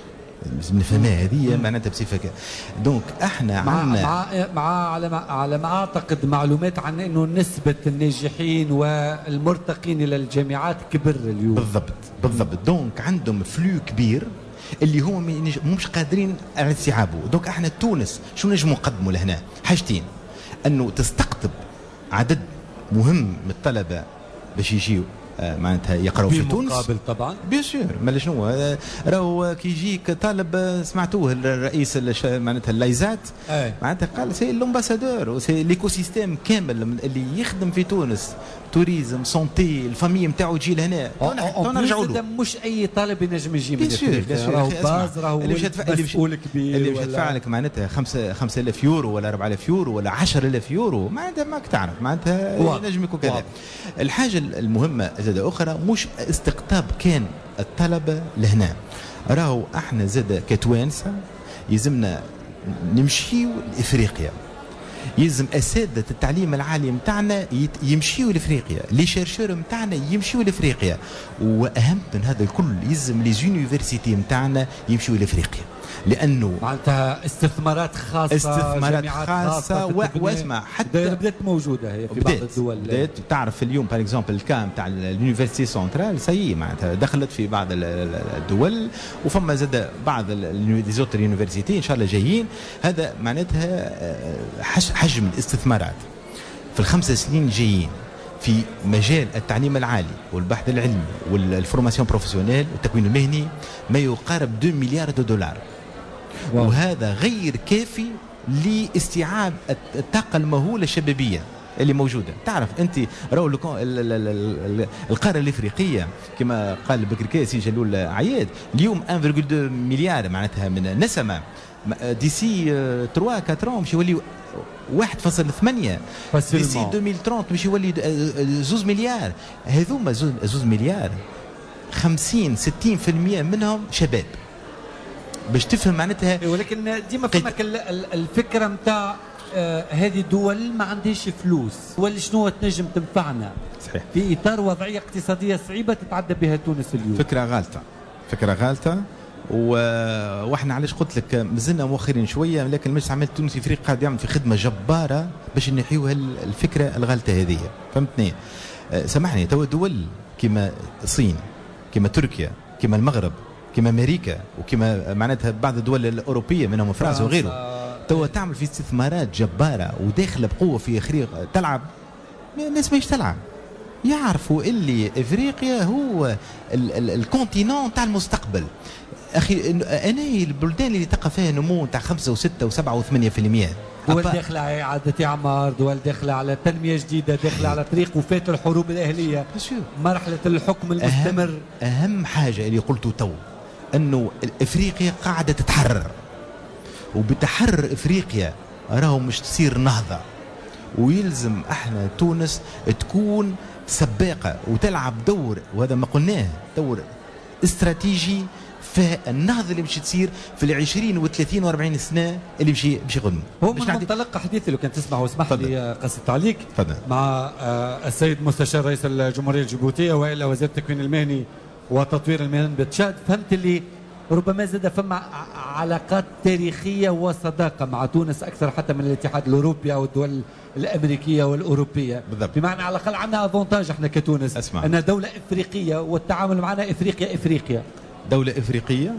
نفهمها هذه معناتها بصفه كده. دونك احنا مع عندنا مع مع على ما على ما اعتقد معلومات عن انه نسبه الناجحين والمرتقين الى الجامعات كبر اليوم. بالضبط بالضبط. دونك عندهم فلو كبير اللي هم مش قادرين على استيعابه. دونك احنا تونس شو نجم نقدموا لهنا؟ حاجتين، انه تستقطب عدد مهم من الطلبه باش يجيو آه معناتها يقراوا في تونس بمقابل طبعا بيان سور. مالا شنو آه راهو كي يجيك طالب سمعتوه الرئيس معناتها اللايزات معناتها قال سي لومباسادور سي ليكو سيستيم كامل اللي يخدم في تونس، توريزم سونتي الفامي نتاعو تجي لهنا نرجعوا له. مش اي طالب ينجم يجي من افريقيا، راهو باز راهو مسؤول كبير اللي باش يدفع لك معناتها خمسة خمسة آلاف يورو ولا أربعة آلاف يورو ولا عشرة آلاف يورو معناتها ماك تعرف معناتها ينجم يكون كذا. الحاجه المهمه زاد اخرى مش استقطاب كان الطلبه لهنا، راهو احنا زاد كتوانسه يلزمنا نمشيو لافريقيا، يلزم اساتذه التعليم العالي نتاعنا يمشيوا لافريقيا، لي شيرشور نتاعنا يمشيوا لافريقيا، واهم من هذا الكل يلزم لي زونيفرسيتي نتاعنا يمشيوا لافريقيا، لانه معناتها استثمارات خاصه استثمارات خاصه واسمع حتى بدات موجوده هي في بعض الدول. بدات تعرف اليوم باغ اكزومبل الكام تاع اليونيفرسيتي سنترال سي معناتها دخلت في بعض الدول، وفما زاد بعض ليزوتر يونيفرسيتي ان شاء الله جايين. هذا معناتها حجم الاستثمارات في الخمس سنين الجايين في مجال التعليم العالي والبحث العلمي والفورماسيون بروفيسيونيل والتكوين المهني ما يقارب اثنين مليار دولار. واو. وهذا غير كافي لاستيعاب الطاقة المهولة الشبابية اللي موجودة. تعرف أنت راهو القارة الإفريقية كما قال بكر كاسي جلول عياد اليوم واحد فاصلة اثنين مليار معناتها من النسمة، ديسي ثلاثة أربعة باش يولي واحد فاصلة ثمانية، ديسي ألفين وثلاثين باش يولي زوز مليار. هذوما زوز مليار خمسين ستين بالمئة منهم شباب باش تفهم معناتها. ولكن ديما فماك الفكره نتاع آه هذه الدول ما عندهاش فلوس ولا شنو تنجم تنفعنا. صحيح. في اطار وضعيه اقتصاديه صعيبه تتعدى بها تونس اليوم. فكره غالطه فكره غالطه و... واحنا علاش قلت لك مازلنا مؤخرين شويه، لكن المجلس العمل التونسي فريق قاعد يعمل في خدمه جباره باش نحيوا الفكره الغالطه هذه فهمتني. أه سامحني توا دول كما الصين كما تركيا كما المغرب كما امريكا وكما معناتها بعض الدول الاوروبيه منهم فرنسا وغيره توا تعمل في استثمارات جباره وداخله بقوه في افريقيا تلعب. الناس ماهيش تلعب، يعرفوا اللي افريقيا هو الكونتينون تاع المستقبل. اخي انا البلدان اللي تقع فيها نمو تاع خمسة وستة وسبعة وثمانية في المئة، دول داخله على اعاده اعمار، دول داخله على تنميه جديده، داخله على طريق وفاه الحروب الاهليه، مرحله الحكم المستمر. أهم, اهم حاجه اللي قلته تو انه افريقيا قاعده تتحرر، وبتحرر افريقيا راهو مش تصير نهضه، ويلزم احنا تونس تكون سباقه وتلعب دور، وهذا ما قلناه دور استراتيجي في النهضه اللي باش تصير في العشرين والثلاثين واربعين سنه اللي باش باش يقدموا. هو من منطلق حديثي لو كان تسمح واسمح لي قصدت عليك فضل. مع السيد مستشار رئيس الجمهوريه الجيبوتيه والا وزير التكوين المهني وتطوير المهن بتشاد، فهمت اللي ربما زاد فما علاقات تاريخيه وصداقه مع تونس اكثر حتى من الاتحاد الاوروبي او الدول الامريكيه والاوروبيه. بالضبط. بمعنى على الاقل عندنا افونتاج احنا كتونس أسمع. ان دوله افريقيه والتعامل معنا افريقيا افريقيا دوله افريقيه.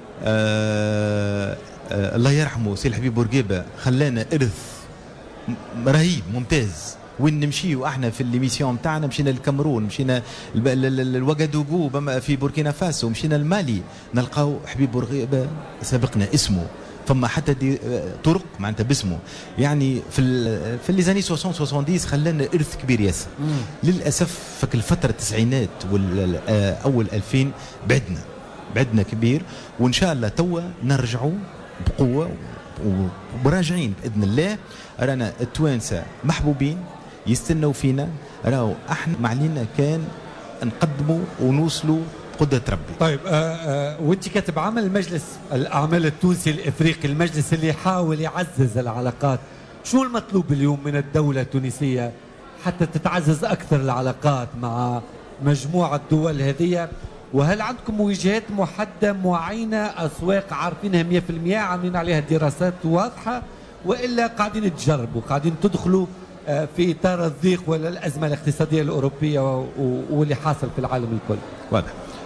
آه آه الله يرحمه سي الحبيب بورقيبه خلانا ارث رهيب ممتاز وين نمشيو احنا في الليميسيون تاعنا، مشينا للكامرون، مشينا الوغادوغو في بوركينا فاسو، مشينا المالي، نلقاو حبيب بورقيبه سبقنا اسمه، فما حتى دي طرق معناتها باسمه. يعني في ال في لي زاني ستين سبعين خلانا ارث كبير ياسر. للاسف فك الفتره التسعينات واول ألفين بعدنا بعدنا كبير، وان شاء الله توا نرجعوا بقوه وراجعين باذن الله. رانا التوانسه محبوبين يستنوا فينا، راهو احنا معلينا كان نقدموا ونوصلوا قدرة ربي. طيب آه آه وانت كاتب عمل مجلس الاعمال التونسي الافريقي، المجلس اللي يحاول يعزز العلاقات، شو المطلوب اليوم من الدولة التونسية حتى تتعزز اكثر العلاقات مع مجموعة دول هذه؟ وهل عندكم وجهات محددة معينة، اسواق عارفينها مية بالمية عاملين عليها دراسات واضحة، والا قاعدين تجربوا قاعدين تدخلوا آه في اطار الضيق ولا الازمة الاقتصادية الاوروبية واللي حاصل في العالم الكل؟ واضح.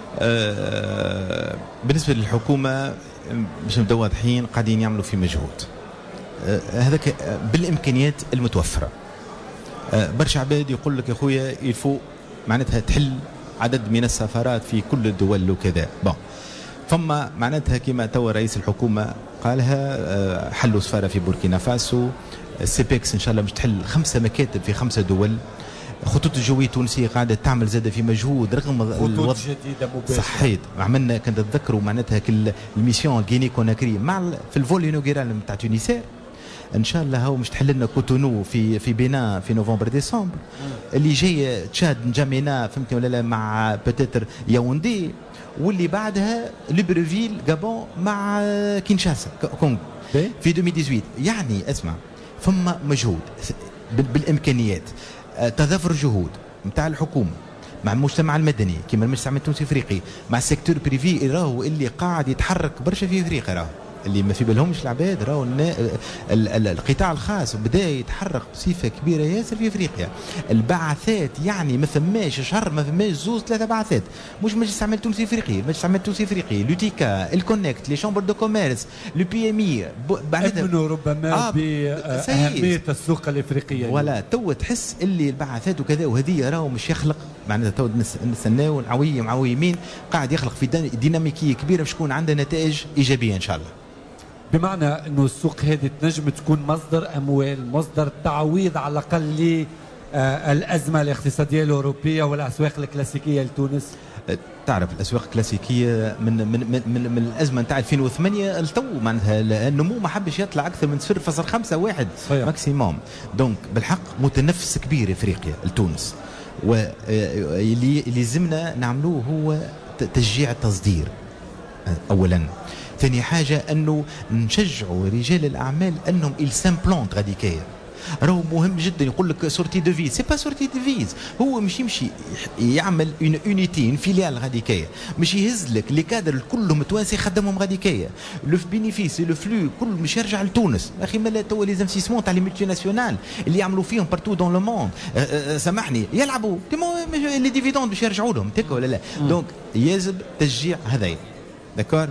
آه بالنسبة للحكومة باش نبداو واضحين، قاعدين يعملوا في مجهود آه هذاك بالامكانيات المتوفرة. آه برشا عباد يقول لك يا خويا يفو معناتها تحل عدد من السفارات في كل الدول وكذا. بون فما معناتها كما توا رئيس الحكومة قالها آه حلوا سفارة في بوركينا فاسو، سيبكس ان شاء الله مش تحل خمسة مكاتب في خمسة دول. خطوط الجوية التونسية قاعدة تعمل زادة في مجهود رغم خطوط جديدة مباشرة. صحيت، عملنا كنت تذكروا معناتها كل الميسيون غيني كوناكري مع في الفول انوغيرال نتاع تونسير. ان شاء الله هو مش تحل لنا كوتونو في في بناء في نوفمبر ديسمبر. اللي جاي تشاد نجامينا فهمتني ولا لا، مع بوتيتر ياوندي، واللي بعدها ليبرفيل غابون مع كينشاسا كونغو في ألفين وثمانية عشر. يعني اسمع فما مجهود بالامكانيات، تضافر جهود نتاع الحكومه مع المجتمع المدني كما المجتمع التونسي الافريقي مع السيكتور بريفي، راهو اللي قاعد يتحرك برشا في افريقيا، راهو اللي ما في بالهمش العباد، راهو القطاع الخاص بدا يتحرك بصفه كبيره ياسر في افريقيا. البعثات يعني ما فماش شهر ما فماش زوز ثلاثه بعثات، مش مجلس العمل التونسي الافريقي، المجلس العمل التونسي الافريقي، لوتيكا، الكونكت، لي شامبر دو كوميرس، لو بي ام اي، امنوا ربما آه باهميه السوق الافريقيه. ولا تو تحس اللي البعثات وكذا وهذه راهو مش يخلق معناتها تو نستناو نعوي معويمين قاعد يخلق في ديناميكيه كبيره باش تكون عندها نتائج ايجابيه ان شاء الله. بمعنى انه السوق هذه تنجم تكون مصدر اموال، مصدر تعويض على الاقل للازمه الاقتصاديه الاوروبيه والاسواق الكلاسيكيه لتونس. تعرف الاسواق الكلاسيكيه من من من, من, من الازمه نتاع ألفين وثمانية لتو معناتها النمو ما حبش يطلع اكثر من صفر فاصلة خمسة واحد ماكسيموم. دونك بالحق متنفس كبير افريقيا لتونس، واللي لازمنا نعملوه هو تشجيع التصدير اولا. ثاني حاجه انه نشجعوا رجال الاعمال انهم السامبلونت غاديكير. راهو مهم جدا يقول لك سورتي دو فيز، سي با سورتي دو فيز، هو مش يمشي يعمل اون اونيتي اون فيليال غاديكيه، مش يهز لك لي كادر كلهم توانسي يخدمهم غاديكيه، لو بينيفيس لو فلو كل مش يرجع لتونس. اخي مالا توا لي انفستيسمون تاع لي مولتي ناسيونال اللي يعملوا فيهم بارتو دون لو موند سامحني يلعبوا لي ديفيدوند باش يرجعوا لهم تك ولا لا. دونك يجب تشجيع هذايا. داكور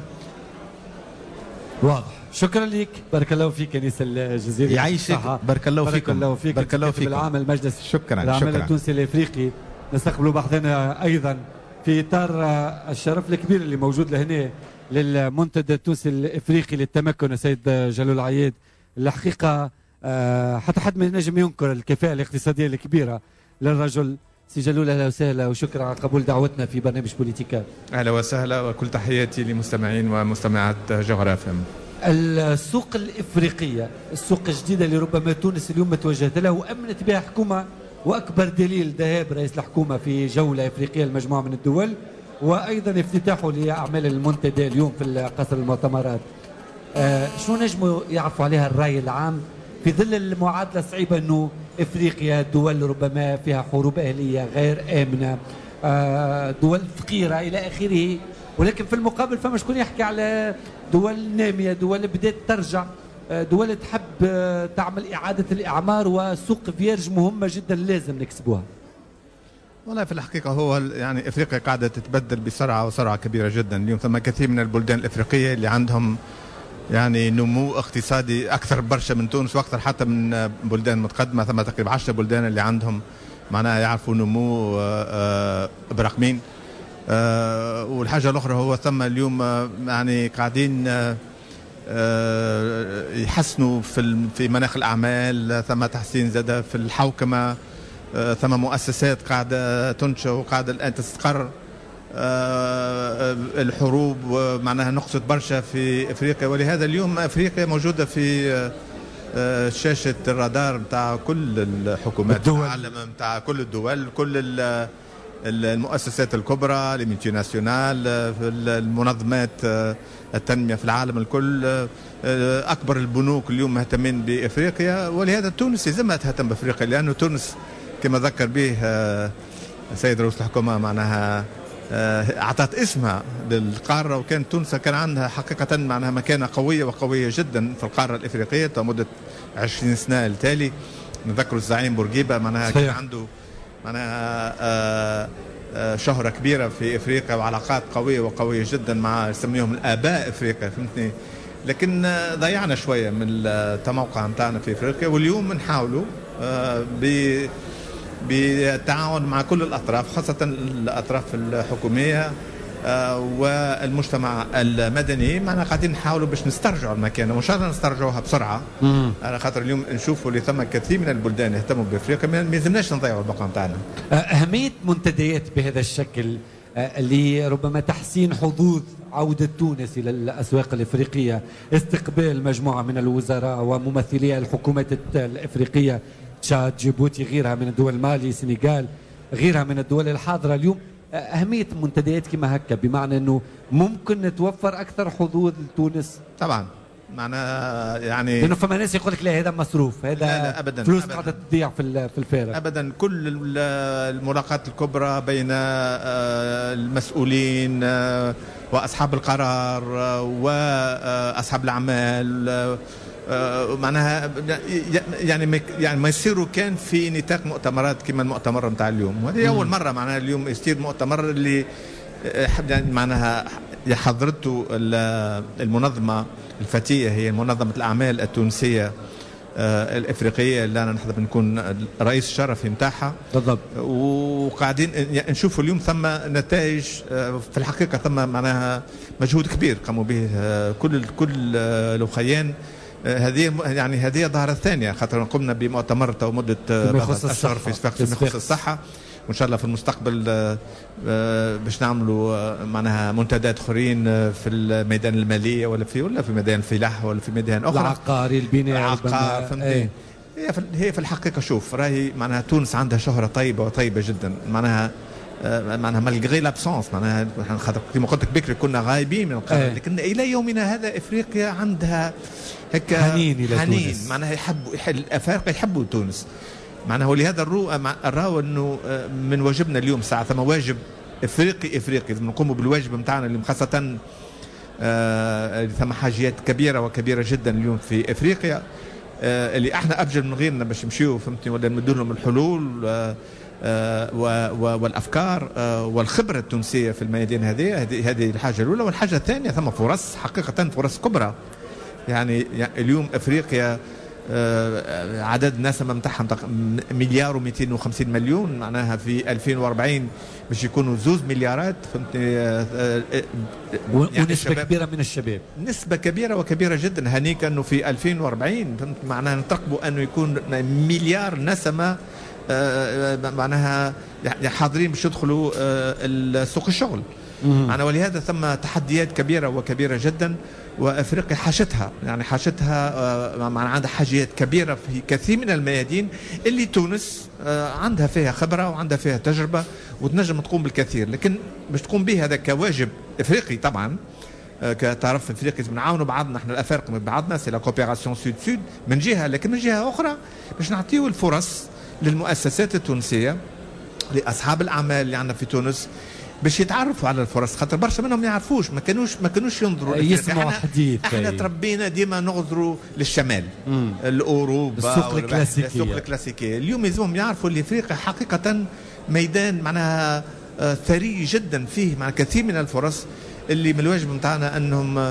واضح. شكرا لك، بارك الله فيك انيس الجزيري. يعيشك، بارك الله فيكم. بارك الله فيك، بارك الله فيكم. العام المجلس شكرا العمل شكرا. التونسي الافريقي نستقبل بحثنا ايضا في اطار الشرف الكبير اللي موجود لهنا للمنتدى التونسي الافريقي للتمكن السيد جلول عياد. الحقيقه حتى حد ما ينجم ينكر الكفاءه الاقتصاديه الكبيره للرجل. سي جلول اهلا وسهلا وشكرا على قبول دعوتنا في برنامج بوليتيكا. اهلا وسهلا وكل تحياتي لمستمعين ومستمعات جوهر اف ام. السوق الافريقيه، السوق الجديده اللي ربما تونس اليوم توجهت لها وامنت بها حكومه، واكبر دليل ذهاب رئيس الحكومه في جوله افريقيه لمجموعه من الدول، وايضا افتتاحه لاعمال المنتدى اليوم في قصر المؤتمرات. آه شو نجموا يعرفوا عليها الراي العام في ظل المعادله الصعيبه انه افريقيا دول ربما فيها حروب اهليه غير امنه، آه دول فقيره الى اخره، ولكن في المقابل فما شكون يحكي على دول ناميه، دول بدات ترجع، دول تحب تعمل اعاده الاعمار، وسوق فيرج مهمه جدا لازم نكسبوها. والله في الحقيقه هو يعني افريقيا قاعده تتبدل بسرعه وسرعه كبيره جدا. اليوم ثم كثير من البلدان الافريقيه اللي عندهم يعني نمو اقتصادي اكثر برشا من تونس واكثر حتى من بلدان متقدمه. ثم تقريبا عشرة بلدان اللي عندهم معناها يعرفوا نمو برقمين. والحاجه الاخرى هو ثم اليوم يعني قاعدين يحسنوا في في مناخ الاعمال، ثم تحسين زاده في الحوكمه، ثم مؤسسات قاعده تنشا وقاعده الان تستقر. الحروب معناها نقصت برشا في افريقيا، ولهذا اليوم افريقيا موجوده في شاشه الرادار نتاع كل الحكومات العالم، نتاع كل الدول، كل المؤسسات الكبرى، الملتي ناسيونال، المنظمات التنميه في العالم الكل، اكبر البنوك اليوم مهتمين بافريقيا. ولهذا تونس لازمها تهتم بافريقيا، لانه تونس كما ذكر به سيد رئيس الحكومه معناها اعطت اسمها للقاره، وكان تونس كان عندها حقيقه معناها مكانه قويه وقويه جدا في القاره الافريقيه لمده عشرين سنه التالي. نذكر الزعيم بورقيبه معناها كان عنده معناها شهره كبيره في افريقيا وعلاقات قويه وقويه جدا مع يسميهم الاباء افريقيا، فهمتني. لكن ضيعنا شويه من التموقع نتاعنا في افريقيا، واليوم نحاولوا ب بالتعاون مع كل الأطراف، خاصة الأطراف الحكومية والمجتمع المدني. معنا قاعدين نحاولوا باش نسترجعوا المكانة، وإن شاء الله نسترجعوها بسرعة. على خاطر اليوم نشوفوا اللي ثم كثير من البلدان يهتموا بأفريقيا، ما يلزمناش نضيعوا البقاء نتاعنا. أهمية منتديات بهذا الشكل اللي ربما تحسين حظوظ عودة تونس إلى الأسواق الإفريقية، استقبال مجموعة من الوزراء وممثلي الحكومات الإفريقية، تشاد، جيبوتي، غيرها من الدول، مالي، سنغال، غيرها من الدول الحاضرة اليوم. أهمية منتديات كما هكا بمعنى أنه ممكن نتوفر أكثر حظوظ لتونس. طبعا معنا يعني لأنه فما ناس يقول لك لا هذا مصروف، هذا لا لا أبداً فلوس أبداً قاعدة تضيع في في الفارغ. أبدا. كل الملاقات الكبرى بين المسؤولين وأصحاب القرار وأصحاب الأعمال معناها يعني يعني ما يصيروا كان في نطاق مؤتمرات كما المؤتمر نتاع اليوم، وهذه اول مره معناها اليوم يصير مؤتمر اللي يعني معناها حضرته المنظمه الفتيه، هي منظمه الاعمال التونسيه الافريقيه اللي انا نحب نكون رئيس الشرفي نتاعها بالضبط. وقاعدين نشوفوا اليوم ثم نتائج في الحقيقه، ثم معناها مجهود كبير قاموا به كل كل الاخيان. هذه يعني هذه الظاهرة الثانية، خاطر قمنا بمؤتمر تو مدة بضعة أشهر في صفاقس فيما يخص الصحة، وإن شاء الله في المستقبل باش نعملوا معناها منتديات أخرين في الميدان المالية ولا في ولا في ميدان الفلاحة ولا في ميدان أخرى، العقاري، البناء، العقار، فهمتني. ايه. هي في هي في الحقيقة شوف راهي معناها تونس عندها شهرة طيبة وطيبة جدا، معناها معناها مالغري لابسونس، معناها خاطر كما قلت لك بكري كنا غايبين من القرن، ايه. لكن إلى يومنا هذا إفريقيا عندها هيك حنين إلى حنين تونس. معناها يحبوا الأفارقة يحبوا تونس معناها، ولهذا الرؤى الراو انه من واجبنا اليوم ساعه ثم واجب افريقي افريقي لازم نقوموا بالواجب نتاعنا اللي خاصه آه ثم حاجيات كبيره وكبيره جدا اليوم في افريقيا آه اللي احنا ابجل من غيرنا باش نمشيو فهمتني ولا نمدوا لهم الحلول آه آه والافكار آه والخبره التونسيه في الميادين هذه هذه الحاجه الاولى. والحاجه الثانيه ثم فرص حقيقه فرص كبرى يعني, يعني اليوم افريقيا آه عدد الناس نتاعهم مليار ومئتين وخمسين مليون، معناها في ألفين وأربعين باش يكونوا زوز مليارات فهمتني آه آه يعني ونسبة كبيرة من الشباب، نسبة كبيرة وكبيرة جدا. هنيك انه في ألفين وأربعين فهمت معناها نترقبوا انه يكون مليار نسمة آه معناها حاضرين باش يدخلوا آه سوق الشغل معنا، ولهذا ثم تحديات كبيرة وكبيرة جدا وافريقيا حاجتها يعني حاجتها مع عندها حاجيات كبيره في كثير من الميادين اللي تونس عندها فيها خبره وعندها فيها تجربه وتنجم تقوم بالكثير، لكن باش تقوم به هذا كواجب افريقي طبعا كطرف افريقي بنعاونوا بعضنا احنا الافارقه من بعضنا سي لا كوبيراسيون سود سود من جهه، لكن من جهه اخرى باش نعطيو الفرص للمؤسسات التونسيه لاصحاب الاعمال اللي عندنا في تونس باش يتعرفوا على الفرص، خاطر برشا منهم ما يعرفوش ما كانوش ما كانوش ينظروا يسمعوا حديث. احنا تربينا ديما نغزروا للشمال الاوروبا السوق الكلاسيكيه السوق الكلاسيكيه اليوم يلزمهم يعرفوا اللي افريقيا حقيقه ميدان معناها ثري جدا فيه مع كثير من الفرص اللي من الواجب نتاعنا انهم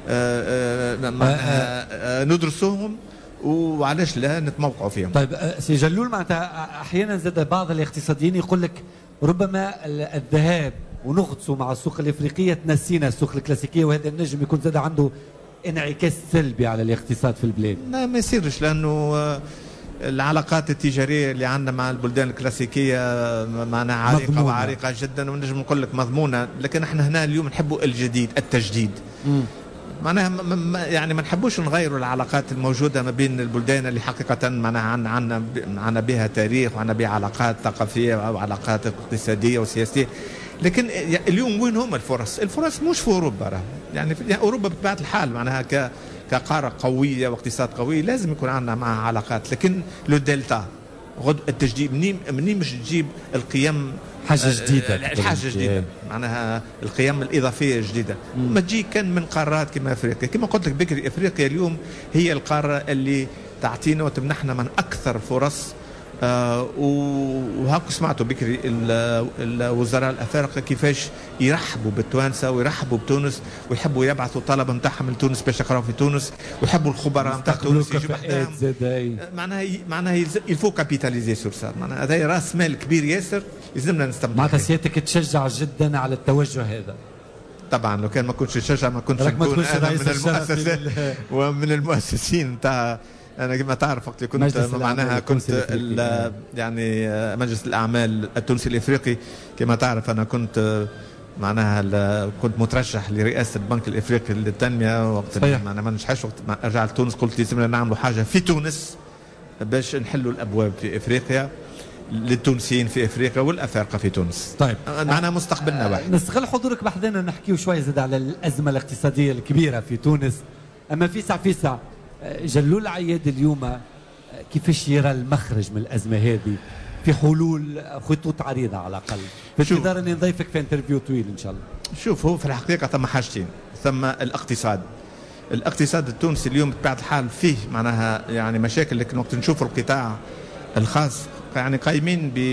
ندرسوهم وعلاش لا نتموقعوا فيهم. طيب سي جلول، معناتها احيانا زاد بعض الاقتصاديين يقول لك ربما الذهاب ونغطسوا مع السوق الافريقيه تنسينا السوق الكلاسيكيه، وهذا النجم يكون زاد عنده انعكاس سلبي على الاقتصاد في البلاد. لا ما يصيرش، لانه العلاقات التجاريه اللي عندنا مع البلدان الكلاسيكيه معناها عريقه وعريقه جدا، ونجم نقول لك مضمونه، لكن احنا هنا اليوم نحبوا الجديد، التجديد. م. معناها يعني ما نحبوش نغيروا العلاقات الموجوده ما بين البلدان اللي حقيقه معناها عندنا عندنا بها تاريخ وعندنا بها علاقات ثقافيه وعلاقات اقتصاديه وسياسيه. لكن اليوم وين هم الفرص؟ الفرص مش في اوروبا، يعني في اوروبا بطبيعه الحال معناها ك كقاره قويه واقتصاد قوي لازم يكون عندنا معها علاقات، لكن لو دلتا غد التجديد منين منين مش تجيب القيم حاجه جديده، الحاجه جديده معناها القيم الاضافيه جديده، ما تجي كان من قارات كما افريقيا. كما قلت لك بكري، افريقيا اليوم هي القاره اللي تعطينا وتمنحنا من اكثر فرص. آه وهاكو سمعتوا بكري الوزراء الافارقه كيفاش يرحبوا بالتوانسه ويرحبوا بتونس ويحبوا يبعثوا طلب نتاعهم لتونس باش يقراوا في تونس، ويحبوا الخبراء نتاع تونس يجوا بحدهم. معناها معناها الفو كابيتاليزي سور سا، معناها هذا راس مال كبير ياسر يلزمنا نستمتع. معناتها سيادتك تشجع جدا على التوجه هذا؟ طبعا لو كان ما كنتش تشجع ما كنتش نكون انا من المؤسسات ومن المؤسسين نتاع. أنا كما تعرف وقت كنت معناها كنت يعني مجلس الأعمال التونسي الإفريقي، كما تعرف أنا كنت معناها كنت مترشح لرئاسة البنك الإفريقي للتنمية. وقت أنا ما نجحش، وقت ما رجعت تونس قلت لازمنا نعملوا حاجة في تونس باش نحلوا الأبواب في إفريقيا للتونسيين في إفريقيا والأفارقة في تونس. طيب معنا مستقبلنا واحد. نستغل حضورك بحدنا نحكيو شوية زاد على الأزمة الاقتصادية الكبيرة في تونس. أما في ساعة في ساعة جلول عياد اليوم كيفاش يرى المخرج من الأزمة هذه في حلول خطوط عريضة على الأقل؟ في انتظار أني نضيفك في انترفيو طويل إن شاء الله. شوف، هو في الحقيقة ثم حاجتين، ثم الاقتصاد. الاقتصاد التونسي اليوم بطبيعة الحال فيه معناها يعني مشاكل، لكن وقت نشوف القطاع الخاص يعني قايمين ب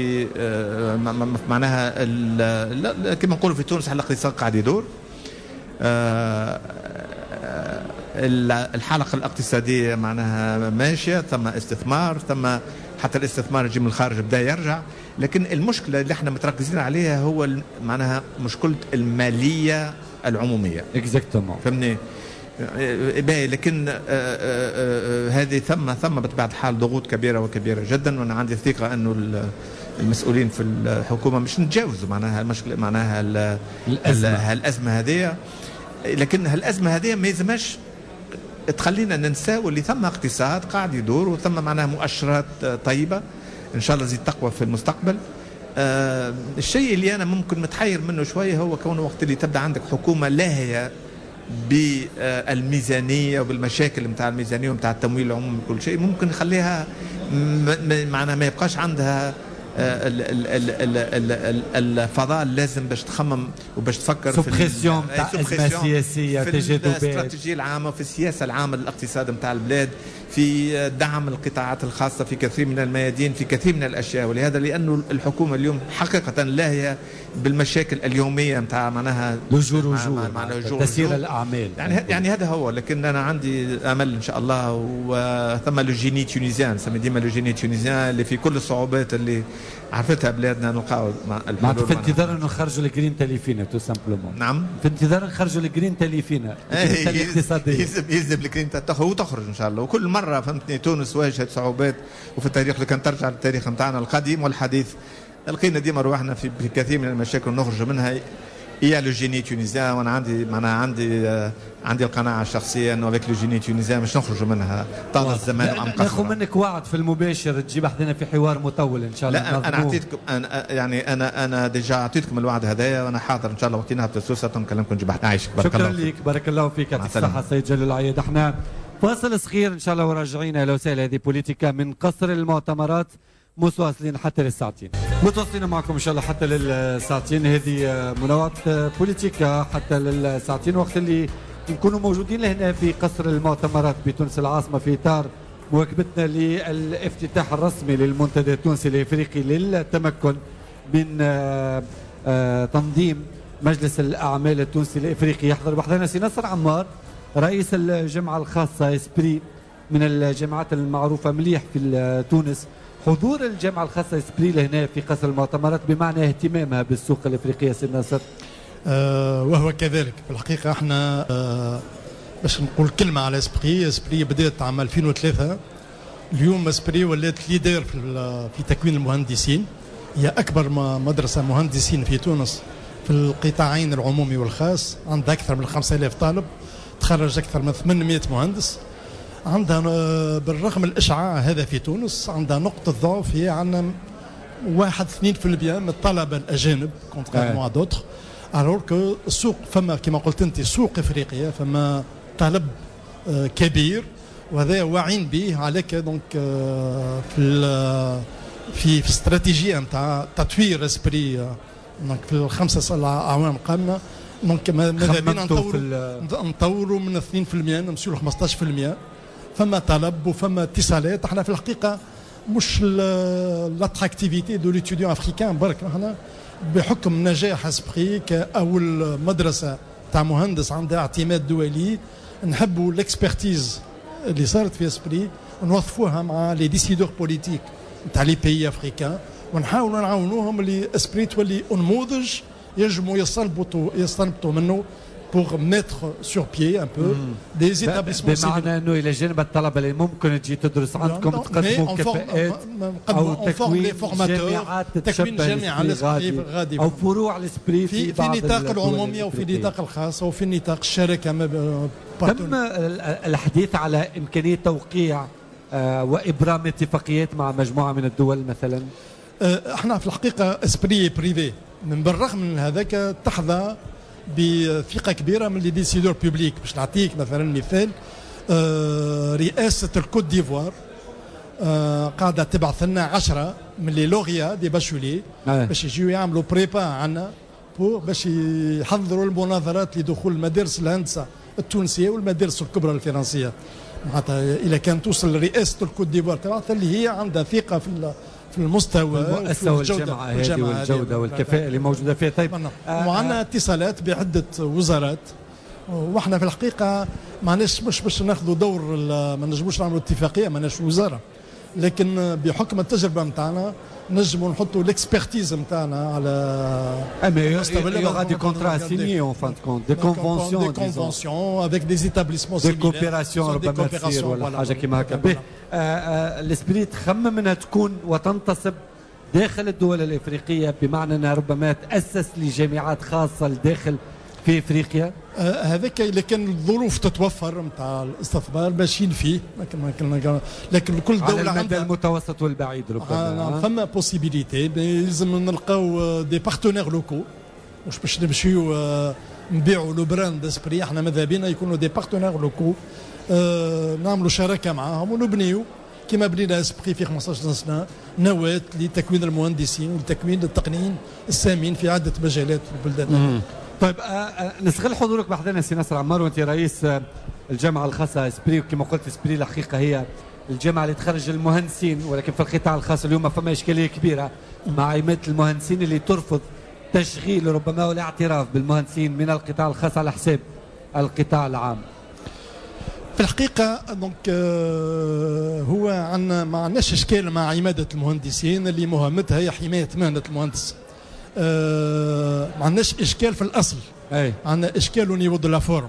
معناها كما نقولوا في تونس الاقتصاد قاعد يدور. الحلقة الاقتصادية معناها ماشية، ثم استثمار، ثم حتى الاستثمار يجي من الخارج بدا يرجع. لكن المشكلة اللي احنا متركزين عليها هو معناها مشكلة المالية العمومية. اكزاكتومون. فهمني؟ لكن هذه ثم ثم بطبيعة الحال ضغوط كبيرة وكبيرة جدا، وانا عندي ثقة انه المسؤولين في الحكومة مش نتجاوزوا معناها المشكلة معناها الأزمة, الأزمة هذه. لكن هالأزمة هذه ما يلزمش تخلينا ننساو اللي ثم اقتصاد قاعد يدور وثم معناها مؤشرات طيبة ان شاء الله زيد تقوى في المستقبل. آه الشيء اللي انا ممكن متحير منه شويه هو كونه وقت اللي تبدا عندك حكومه لاهيه بالميزانيه وبالمشاكل نتاع الميزانيه ونتاع التمويل العمومي كل شيء، ممكن نخليها معناها ما يبقاش عندها الفضاء اللازم باش تخمم وباش تفكر في السوبريسيون تاع الازمه السياسيه، في الاستراتيجيه العامه وفي السياسه العامه للاقتصاد نتاع البلاد، في دعم القطاعات الخاصه في كثير من الميادين، في كثير من الاشياء. ولهذا لانه الحكومه اليوم حقيقه لاهيه بالمشاكل اليوميه نتاع معناها لجور وجور تسيير الاعمال. يعني يعني هذا هو. لكن انا عندي امل ان شاء الله. وثم لو جيني تونيزيان، نسمي ديما لو جيني تونيزيان اللي في كل الصعوبات اللي عرفتها بلادنا نلقاو الحلول. في انتظار انه نخرجوا الجرين تاليفينا تو سامبلومون. نعم، في انتظار نخرجوا الجرين تاليفينا الاقتصاديه. يلزم يلزم الجرين تاخذ وتخرج ان شاء الله. وكل مره فهمتني تونس واجهت صعوبات، وفي التاريخ لو كان ترجع للتاريخ نتاعنا القديم والحديث لقينا ديما روحنا في كثير من المشاكل نخرج منها. يا لو جيني تونيزيان، وانا عندي معناها عندي آه عندي القناعه الشخصيه انه افيك لو جيني تونيزيان مش نخرج منها طال الزمان وعم ناخذ منك وعد في المباشر تجيب حدنا في حوار مطول ان شاء الله. لا انا اعطيتكم انا يعني انا انا ديجا اعطيتكم الوعد هذايا، وانا حاضر ان شاء الله وقتنا بتسوسه نكلمكم نجيب حد عايشك. بارك شكرا الله لك، بارك الله فيك، يعطيك الصحه سيد جلول العياد. احنا فاصل صغير ان شاء الله وراجعين. اهلا وسهلا. هذه بوليتيكا من قصر المؤتمرات، متواصلين حتى للساعتين، متواصلين معكم ان شاء الله حتى للساعتين. هذه منوعات بوليتيكا حتى للساعتين، وقت اللي نكونوا موجودين هنا في قصر المؤتمرات بتونس العاصمه في اطار مواكبتنا للافتتاح الرسمي للمنتدى التونسي الافريقي للتمكن من تنظيم مجلس الاعمال التونسي الافريقي. يحضر بحضرنا سي نصر عمار، رئيس الجامعة الخاصة اسبري من الجامعات المعروفة مليح في تونس، حضور الجامعة الخاصة اسبري لهنا في قصر المؤتمرات بمعنى اهتمامها بالسوق الافريقية سي ناصر؟ آه وهو كذلك في الحقيقة احنا آه باش نقول كلمة على اسبري. اسبري بدأت عام ألفين وثلاثة، اليوم اسبري ولات ليدر في, في تكوين المهندسين، هي أكبر مدرسة مهندسين في تونس في القطاعين العمومي والخاص، عندها أكثر من خمسة آلاف طالب، تخرج أكثر من ثمانمائة مهندس. عندها بالرغم من الإشعاع هذا في تونس عندها نقطة ضعف، هي عندنا واحد اثنين في المئة من الطلبة الأجانب كونتريرمون ا دوتر، الوغ كو السوق فما كما قلت أنت سوق إفريقيا، فما طلب كبير وهذا واعين به. عليك دونك في في في استراتيجية نتاع تطوير اسبري دونك في الخمسة أعوام القادمة، دونك ماذا بينا نطوروا نطوروا من اثنين في المئة نمشيو ل خمسة عشر في المئة. فما طلب وفما اتصالات. احنا في الحقيقة مش لاتراكتيفيتي دو ليتيديون افريكان برك، احنا بحكم نجاح اسبري كأول مدرسة تاع مهندس عندها اعتماد دولي، نحبوا الاكسبرتيز اللي صارت في اسبري نوظفوها مع لي ديسيدور بوليتيك تاع لي بيي افريكان، ونحاولوا نعاونوهم اللي اسبري تولي نموذج ينجموا يستنبطوا يستنبطوا منه pour mettre sur pied un peu mm. des établissements بمعنى انه الى جانب الطلبه اللي ممكن تجي تدرس عندكم تقدموا كفاءات او تكوين جامعات تكوين جامعه الاسبري غادي او فروع الاسبري في في النطاق العمومي وفي النطاق الخاص وفي نطاق الشركه. تم الحديث على امكانيه توقيع وابرام اتفاقيات مع مجموعه من الدول مثلا؟ احنا في الحقيقه اسبري بريفي من بالرغم من هذاك تحظى بثقة كبيرة من لي ديسيدور بوبليك. باش نعطيك مثلا مثال، آه رئاسة الكوت ديفوار آه قاعدة تبعث لنا عشرة من لي لوغيا دي باشولي باش يجيو يعملوا بريبا عنا بور باش يحضروا المناظرات لدخول المدارس الهندسة التونسية والمدارس الكبرى الفرنسية. معناتها إذا كانت توصل رئاسة الكوت ديفوار تبعث اللي هي عندها ثقة في في المستوى المؤسسة والجامعة هذه والجودة والكفاءة اللي موجودة فيها. طيب آه وعندنا اتصالات بعدة وزارات، واحنا في الحقيقة معناش مش باش ناخذوا دور ما نجموش نعملوا اتفاقية ماناش وزارة، لكن بحكم التجربة نتاعنا نجموا نحطوا الاكسبرتيز نتاعنا على مستوى. Il y aura des contrats signés en fin de compte, des conventions, des conventions avec des établissements similaires, des coopérations ربما تصير ولا حاجة كيما هكا. الاسبري تخمم انها تكون وتنتصب داخل الدول الافريقيه، بمعنى انها ربما تاسس لجامعات خاصه لداخل في افريقيا. آه هذاك اذا كان الظروف تتوفر نتاع الاستثمار ماشيين فيه، لكن لكن كل دوله على المدى المتوسط والبعيد ربما آه فما بوسيبيليتي. لازم نلقاو دي بارتنير لوكو، مش باش نمشيو آه نبيعوا لو براند اسبري. احنا ماذا بينا يكونوا دي بارتنير لوكو، آه نعملوا شراكه معاهم ونبنيو كما بنينا اسبري في خمسة عشر سنه نواه لتكوين المهندسين ولتكوين التقنيين السامين في عده مجالات في البلدان. طيب آه نستغل حضورك بحضرنا سي ناصر عمار، وانت رئيس آه الجامعه الخاصه اسبري، وكما قلت اسبري الحقيقه هي الجامعه اللي تخرج المهندسين، ولكن في القطاع الخاص اليوم فما اشكاليه كبيره مع عماده المهندسين اللي ترفض تشغيل ربما والاعتراف بالمهندسين من القطاع الخاص على حساب القطاع العام. في الحقيقة دونك هو عندنا ما عندناش اشكال مع عمادة المهندسين اللي مهمتها هي حماية مهنة المهندس. ما عندناش اشكال في الاصل، عندنا اشكال او نيفو دو لا فورم.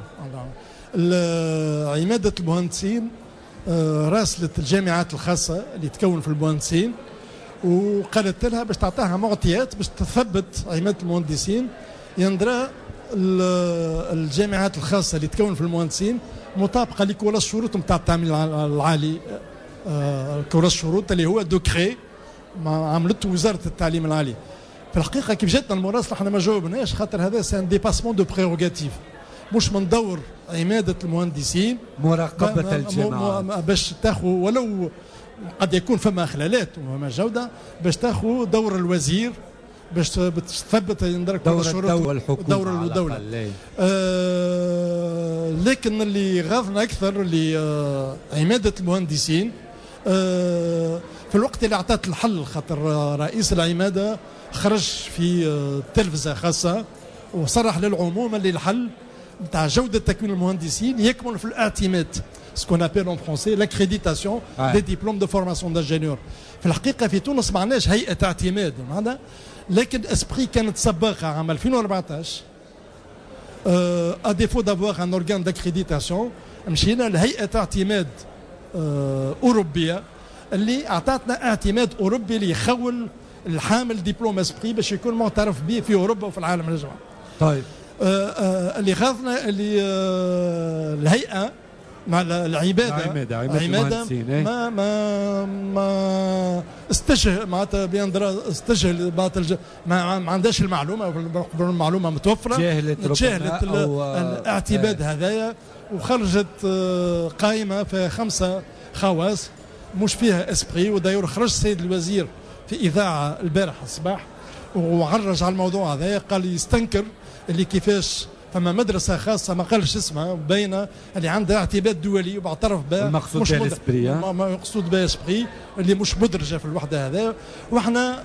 عمادة المهندسين راسلت الجامعات الخاصة اللي تكون في المهندسين وقالت لها باش تعطيها معطيات باش تثبت عمادة المهندسين. يندرى الجامعات الخاصة اللي تكون في المهندسين مطابقه لكل الشروط نتاع التعليم العالي، كل الشروط اللي هو دوكري عملته وزاره التعليم العالي. في الحقيقه كيف جاتنا المراسله احنا ما جاوبناش، خاطر هذا سان ديباسمون دو بريروغاتيف، مش من دور عماده المهندسين مراقبه الجامعه باش تاخذ ولو قد يكون فما خلالات وما جوده باش تاخذ دور الوزير باش تثبت دور الدولة والحكومة دور الدولة. آه لكن اللي غاضنا أكثر اللي آه عمادة المهندسين آه في الوقت اللي أعطت الحل، خاطر رئيس العمادة خرج في آه تلفزة خاصة وصرح للعموم اللي الحل نتاع جوده تكوين المهندسين يكمن في الاعتماد سكون ابيل اون فرونسي لاكريديتاسيون دي ديبلوم دو فورماسيون دانجينيور. في الحقيقه في تونس ما عندناش هيئه اعتماد معنا، لكن اسبري كانت سباقه عام ألفين وأربعطاش ا ديفو دافوار ان اورغان داكريديتاسيون مشينا لهيئه اعتماد اوروبيه اللي اعطتنا اعتماد اوروبي اللي يخول الحامل دبلوم اسبري باش يكون معترف به في اوروبا وفي العالم الاجمع. طيب آه آه اللي خاضنا اللي آه الهيئه مع العباده عماده عماده ما ما ما استجه معناتها بيندرا استجه معناتها ما, ما عندهاش المعلومه، المعلومه متوفره، جاهلت جاهلت الاعتماد هذايا، وخرجت قائمه في خمسه خواص مش فيها اسبري. وداير خرج السيد الوزير في اذاعه البارح الصباح وعرج على الموضوع هذا، قال يستنكر اللي كيفاش فما مدرسه خاصه ما قالش اسمها باينه اللي عندها اعتماد دولي ومعترف بها، المقصود مش بها الاسبري، ما يقصد بها اسبري اللي مش مدرجه في الوحده هذا. وحنا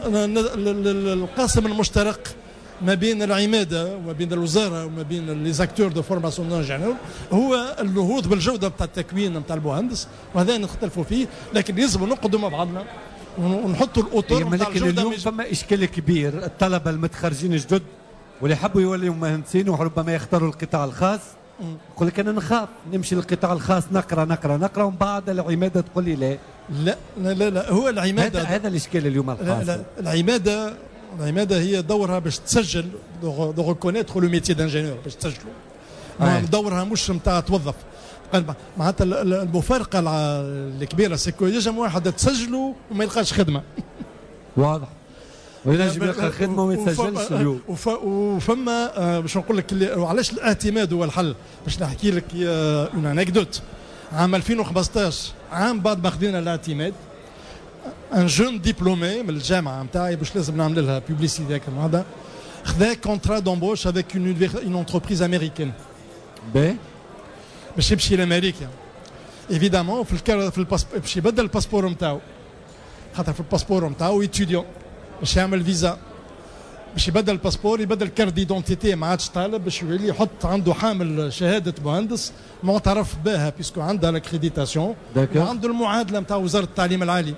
القاسم المشترك ما بين العماده وما بين الوزاره وما بين لي زاكتور دو فورماسيون دانجينيور هو النهوض بالجوده بتاع التكوين بتاع المهندس، وهذا نختلفوا فيه، لكن لازم نقعدوا مع بعضنا ونحطوا الاطر بتاع الجوده. اليوم فما اشكال كبير، الطلبه المتخرجين جدد واللي يحبوا يوليوا مهندسين وربما يختاروا القطاع الخاص، يقول لك انا نخاف نمشي للقطاع الخاص نقرا نقرا نقرا ومن بعد العماده تقول لي لا لا لا لا, لا هو العماده هذا, هذا الاشكال اليوم الخاص. لا لا العماده العماده هي دورها باش تسجل دو ريكونيتر لو ميتي دانجينيور باش تسجلوا، دورها مش نتاع توظف. معناتها المفارقه الكبيره سيكو يجم واحد تسجلوا وما يلقاش خدمه. واضح. وينجم يلقى خدمه وما يتسجلش اليوم. وفما باش نقول لك علاش الاعتماد هو الحل. باش نحكي لك اون انكدوت. عام ألفين وخمسطاش عام بعد ما خدينا الاعتماد ان جون ديبلومي من الجامعه نتاعي باش لازم نعمل لها بوبليسيتي هكا خذا كونترا دومبوش افيك اون اون انتربريز امريكان. باهي باش يمشي لامريكا. ايفيدامون في الكار في الباسبور باش يبدل الباسبور نتاعو، خاطر في الباسبور نتاعو ايتيديون باش يعمل فيزا، باش يبدل الباسبور يبدل كارت ديدونتيتي ما عادش طالب، باش يولي يحط عنده حامل شهاده مهندس معترف بها بيسكو عندها لاكريديتاسيون وعنده المعادله نتاع وزاره التعليم العالي.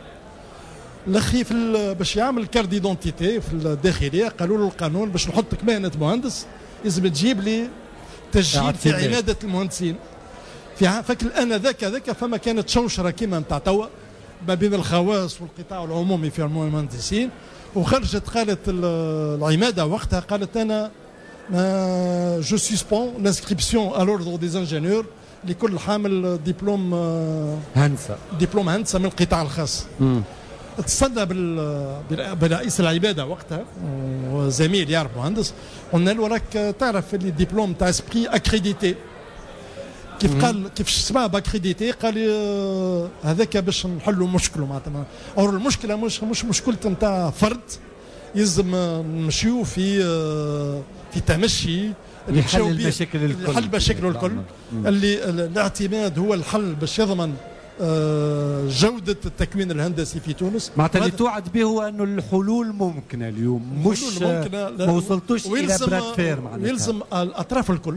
الاخي في باش يعمل كارت ديدونتيتي في الداخليه قالوا له القانون باش نحطك مهنه مهندس لازم تجيب لي تسجيل في عماده المهندسين. في فاكر انا ذاك ذاك فما كانت شوشره كيما نتاع توا ما بين الخواص والقطاع العمومي في المهندسين، وخرجت قالت العماده وقتها قالت انا جو سسبون لانسكريبسيون ا لوردر دي انجينيور لكل حامل دبلوم هندسه دبلوم هندسه من القطاع الخاص. اتصلنا برئيس العباده وقتها وزميل يعرف مهندس، قلنا له راك تعرف اللي الدبلوم تاع اسبري اكريديتي كيف قال كيف سمع باكريديتي قال لي هذاك باش نحلوا مشكله معناتها اور المشكله مش مش مشكله نتاع فرد، يلزم نمشيو في في تمشي اللي يحل المشاكل الكل يحل المشاكل الكل اللي الاعتماد هو الحل باش يضمن جودة التكوين الهندسي في تونس. معناتها اللي توعد به هو انه الحلول ممكنه اليوم مش ممكنة ما وصلتوش الى براد فير. معناتها ويلزم الاطراف الكل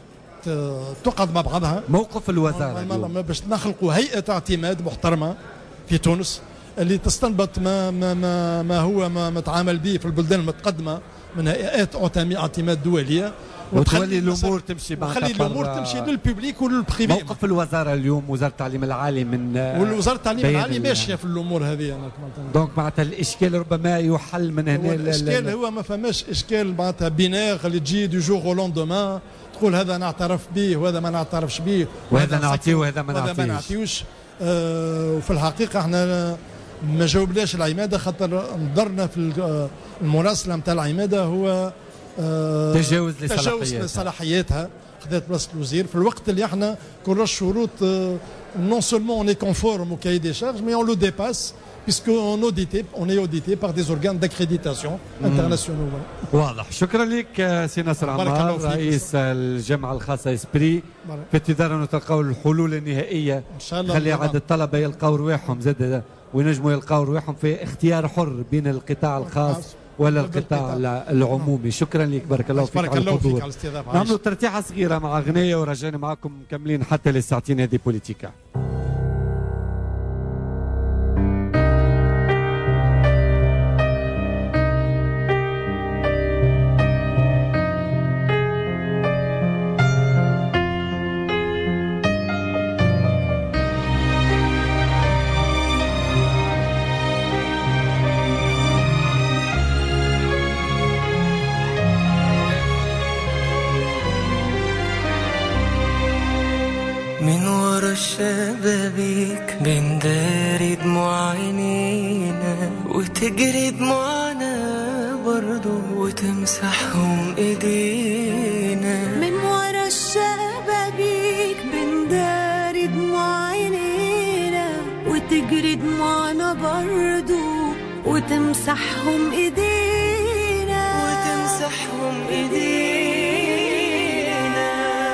تقعد مع بعضها. موقف الوزاره باش نخلقوا هيئه اعتماد محترمه في تونس اللي تستنبط ما ما ما, ما هو ما متعامل به في البلدان المتقدمه من هيئات اعتماد دوليه، وتخلي الامور تمشي مع وخلي الامور تمشي للببليك وللبريفي. موقف الوزاره اليوم وزاره التعليم العالي من والوزاره التعليم العالي ماشيه في الامور هذه. دونك معناتها الاشكال ربما يحل من هنا. الاشكال هو ما فماش اشكال معناتها بينير اللي تجي دو جور او لوندومان تقول هذا نعترف به وهذا ما نعترفش به وهذا نعطيه وهذا ما نعطيوش. آه وفي الحقيقه احنا ما جاوبناش العماده خاطر نظرنا في المراسله نتاع العماده هو آه تجاوز لصلاحياتها تجاوز لصلاحياتها خذات بلاصه الوزير في الوقت اللي احنا كل الشروط نون سولمون اون اي كونفورم او كاي دي شارج مي اون لو ديباس puisque on audité on est audité par des organes d'accréditation internationaux. واضح. شكرا لك سي نصر عمار رئيس الجامعه الخاصه اسبري. في انتظار ان نتلقاو الحلول النهائيه ان شاء الله. خلي عاد الطلبه يلقاو رواحهم زاد وينجموا يلقاو رواحهم في اختيار حر بين القطاع الخاص ولا القطاع العمومي. شكرا لك، بارك الله فيك على الحضور. نعملوا ترتيحه صغيره مع اغنيه ورجعنا معكم مكملين حتى للساعتين هذه بوليتيكا. شبابيك بنداري دموع عينينا وتجري دموعنا برضو وتمسحهم ايدينا. من ورا الشبابيك بنداري دموع عينينا وتجري دموعنا برضو وتمسحهم ايدينا وتمسحهم ايدينا.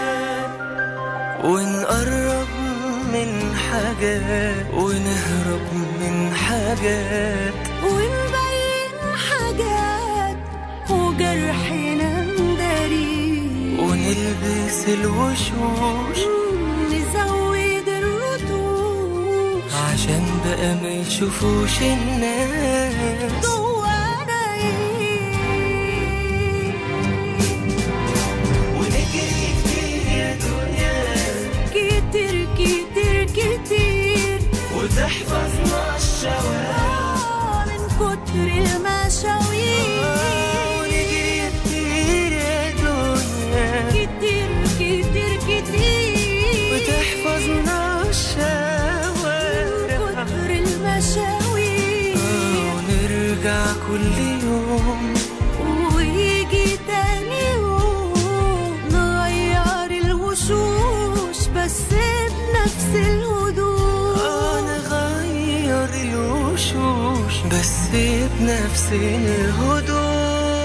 ونقرب من حاجات ونهرب من حاجات ونبين حاجات وجرحنا نداري ونلبس الوشوش نزود الرتوش عشان بقى ما يشوفوش الناس جوانا ايه. ونجري كتير يا دنيا كتير كتير كتير وتحفظنا الشوارع من كتر المشاوير. ونجري كتير يا دنيا كتير كتير كتير وتحفظنا الشوارع من كتر المشاوير. ونرجع كل يوم ويجي تاني يوم نغير الوشوش بس بنفس الهدوء. آه نغير الوشوش بس بنفس الهدوء.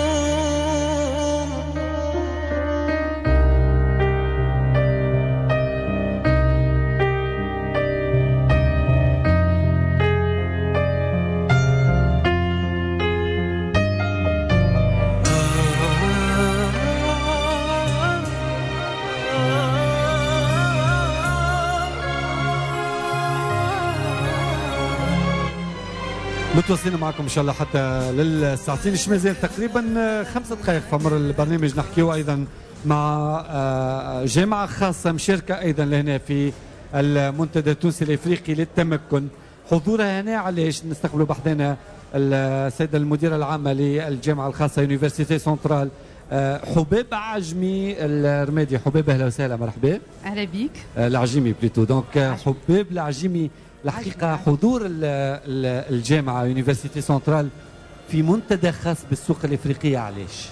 متواصلين معكم ان شاء الله حتى للساعتين، مش مازال تقريبا خمسة دقائق في عمر البرنامج. نحكيو ايضا مع جامعه خاصه مشاركه ايضا لهنا في المنتدى التونسي الافريقي للتمكن. حضورها هنا علاش نستقبلوا بحثنا السيده المديره العامه للجامعه الخاصه يونيفرسيتي سنترال حباب عجمي الرمادي. حباب اهلا وسهلا، مرحبا. اهلا بيك. العجيمي بليتو. دونك حباب العجيمي، الحقيقة حضور الجامعة يونيفرسيتي سنترال في منتدى خاص بالسوق الإفريقية علاش؟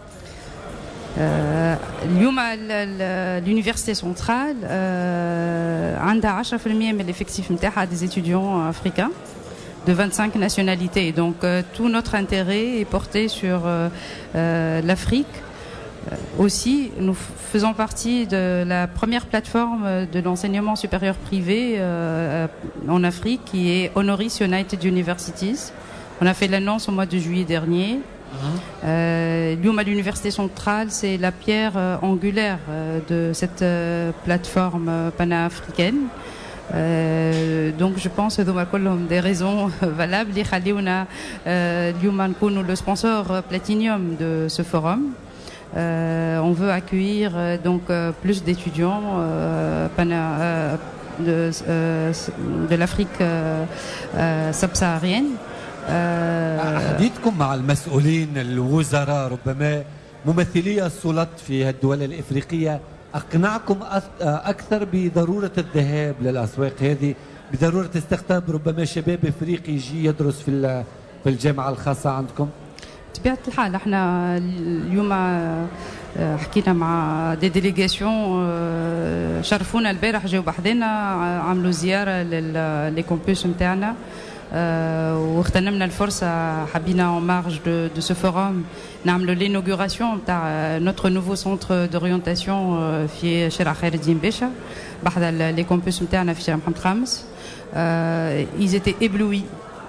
اليوم اليونيفرسيتي سنترال عندها عشرة بالمئة من الإفكتيف نتاعها دي étudiants africains de vingt-cinq nationalités. Donc euh, tout notre intérêt est porté sur euh, euh, l'Afrique. Euh, aussi, nous faisons partie de la première plateforme de l'enseignement supérieur privé euh, en Afrique qui est Honoris United Universities. On a fait l'annonce au mois de juillet dernier. L'U M A, l'Université centrale, c'est la pierre euh, angulaire euh, de cette euh, plateforme euh, panafricaine. Euh, donc je pense que nous des raisons valables. L'U M A est le sponsor platinum de ce forum. Euh, on veut accueillir euh, donc euh, plus d'étudiants euh, euh, de, euh, de l'Afrique euh, euh, subsaharienne. حديثكم مع المسؤولين الوزراء ربما ممثلي السلطات في الدول الإفريقية أقنعكم أكثر بضرورة الذهاب للأسواق هذه، بضرورة استقطاب ربما شباب إفريقي يجي يدرس في في الجامعة الخاصة عندكم؟ بطبيعة الحال احنا اليوم حكينا مع دي ديليغاسيون شرفونا البارح، جاوا بحذنا عملوا زيارة للي كومبوس نتاعنا واغتنمنا الفرصة. حبينا en marge de, de ce forum نعملوا l'inauguration نتاع notre nouveau centre d'orientation في شارع خير الدين باشا بحذا لي كومبوس نتاعنا في شارع محمد خامس. Ils étaient éblouis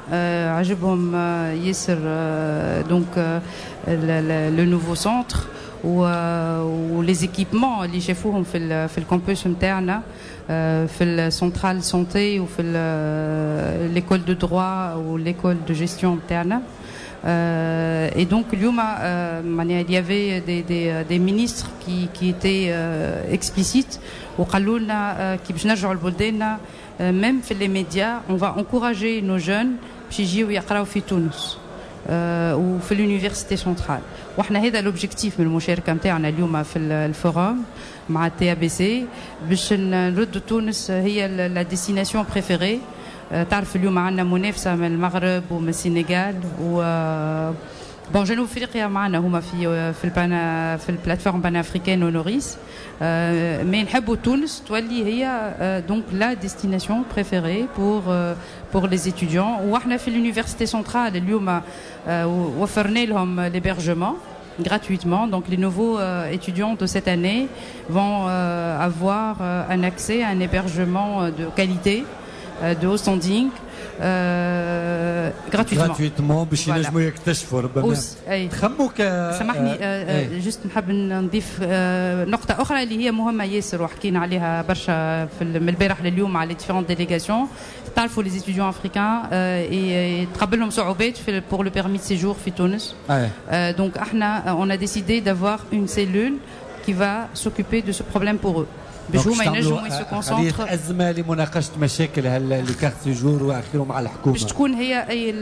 آه عجبهم آه ياسر آه دونك لو نوفو سونتر ولي زيكيبمون اللي شافوهم في في الكامبوس نتاعنا في السنترال سونتي وفي ليكول دو دروا وليكول دو جيستيون نتاعنا. Euh, et donc, il y avait des, des, des ministres qui, qui étaient euh, explicites ou même في les médias, on va encourager nos jeunes باش يجيو يقراو في تونس وفي l'université centrale. وحنا هذا l'objectif من المشاركة نتاعنا اليوم في الفورум مع تي بي سي باش نردوا تونس هي la destination préférée. تعرف اليوم عندنا منافسه من المغرب ومن السنغال و بون جنوب افريقيا معنا هما في في البانا في البلاتفورم بان افريكان اونوريس مي نحبوا تونس تولي هي دونك لا ديستيناسيون بريفيري بور بور لي ستوديون. واحنا في l'université centrale اليوم وفرنا لهم l'hébergement gratuitement. Donc les nouveaux euh, étudiants de cette année vont euh, avoir euh, un accès à un hébergement de qualité de haut standing euh, gratuitement. gratuitement باش ينجموا يكتشفوا ربما. تخموا ك سامحني جست نحب نضيف نقطة أخرى اللي هي مهمة ياسر وحكينا عليها برشا في من البارح لليوم على ديفيرونت ديليغاسيون. تعرفوا لي étudiants africains يتقبل لهم صعوبات في pour le permis de séjour في تونس. Donc احنا on a décidé d'avoir une cellule qui va s'occuper de ce problème pour eux. باش هما ينجموا يسكونسونطر ازمه لمناقشه مشاكل اللي كارت سيجور واخره مع الحكومه باش تكون هي اي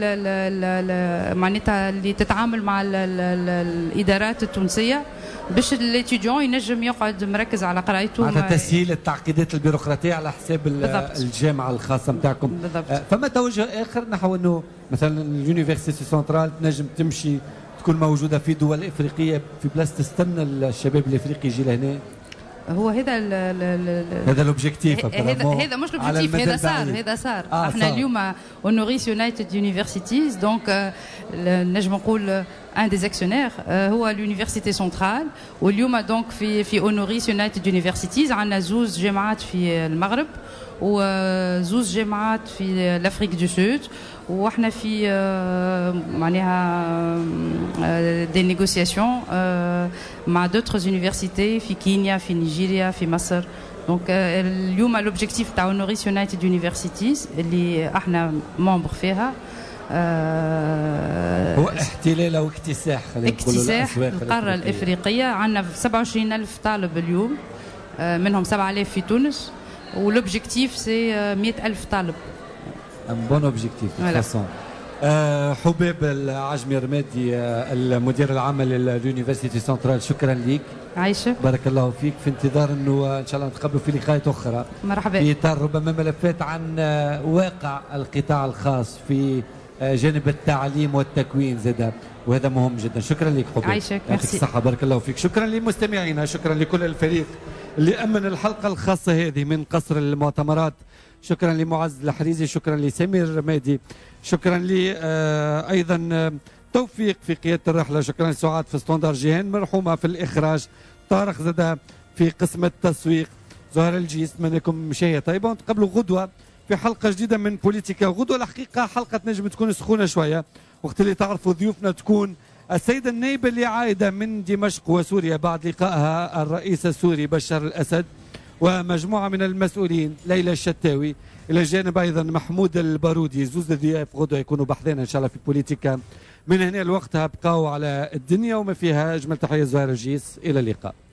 معناتها اللي تتعامل مع ال ال ال الادارات التونسيه باش الاتيديون ينجم يقعد مركز على قرايته مع تسهيل التعقيدات البيروقراطيه على حساب الجامعه الخاصه نتاعكم. بالضبط. فما توجه اخر نحو انه مثلا اليونيفرسيتي سنترال تنجم تمشي تكون موجوده في دول افريقيه في بلاصه تستنى الشباب الافريقي يجي لهنا؟ هو هذا ال ال هذا الاوبجيكتيف هذا هذا مش الاوبجيكتيف هذا صار هذا صار آه احنا صار. اليوم اونوريس يونايتد يونيفرسيتيز دونك نجم نقول ان دي اكسيونير هو اليونيفرسيتي سنترال. واليوم دونك في في اونوريس يونايتد يونيفرسيتيز عندنا زوز جامعات في المغرب وزوز جامعات في لافريك دو سود واحنا في معناها دي نيغوسياسيون مع دوترز يونيفرسيتي في كينيا في نيجيريا في مصر. دونك اليوم لوبجيكتيف تاع اونوريس يونايتد يونيفرسيتيز اللي احنا ممبر فيها هو احتلال او اكتساح اكتساح القاره الافريقيه. عندنا سبعة وعشرين ألف طالب اليوم منهم سبعة آلاف في تونس ولوبجيكتيف سي مئة ألف طالب. ان بون اوبجيكتيف دو فاسون. حباب العجمي رمادي المدير العام لليونيفرسيتي سنترال شكرا لك. عايشة بارك الله فيك. في انتظار انه ان شاء الله نتقابلوا في لقاءات اخرى مرحبا في اطار ربما ملفات عن واقع القطاع الخاص في جانب التعليم والتكوين زاد وهذا مهم جدا. شكرا لك حباب. عايشك يعطيك الصحة بارك الله فيك. شكرا لمستمعينا شكرا لكل الفريق اللي أمن الحلقة الخاصة هذه من قصر المؤتمرات. شكرا لمعز الحريزي شكرا لسمير رمادي شكرا لي آه أيضا توفيق في قيادة الرحلة شكرا لسعاد في ستوندار جيهان مرحومة في الإخراج طارق زدا في قسم التسويق زهر الجيس. أتمنى لكم مشاهدة طيبة ونتقابلوا غدوة في حلقة جديدة من بوليتيكا. غدوة الحقيقة حلقة نجم تكون سخونة شوية وقت اللي تعرفوا ضيوفنا تكون السيدة النائبة اللي عايدة من دمشق وسوريا بعد لقائها الرئيس السوري بشار الأسد ومجموعة من المسؤولين ليلى الشتاوي إلى جانب أيضا محمود البارودي. زوز ضياف غدوة يكونوا بحثنا إن شاء الله في بوليتيكا. من هنا لوقتها بقاو على الدنيا وما فيها. أجمل تحية زهير الجيس إلى اللقاء.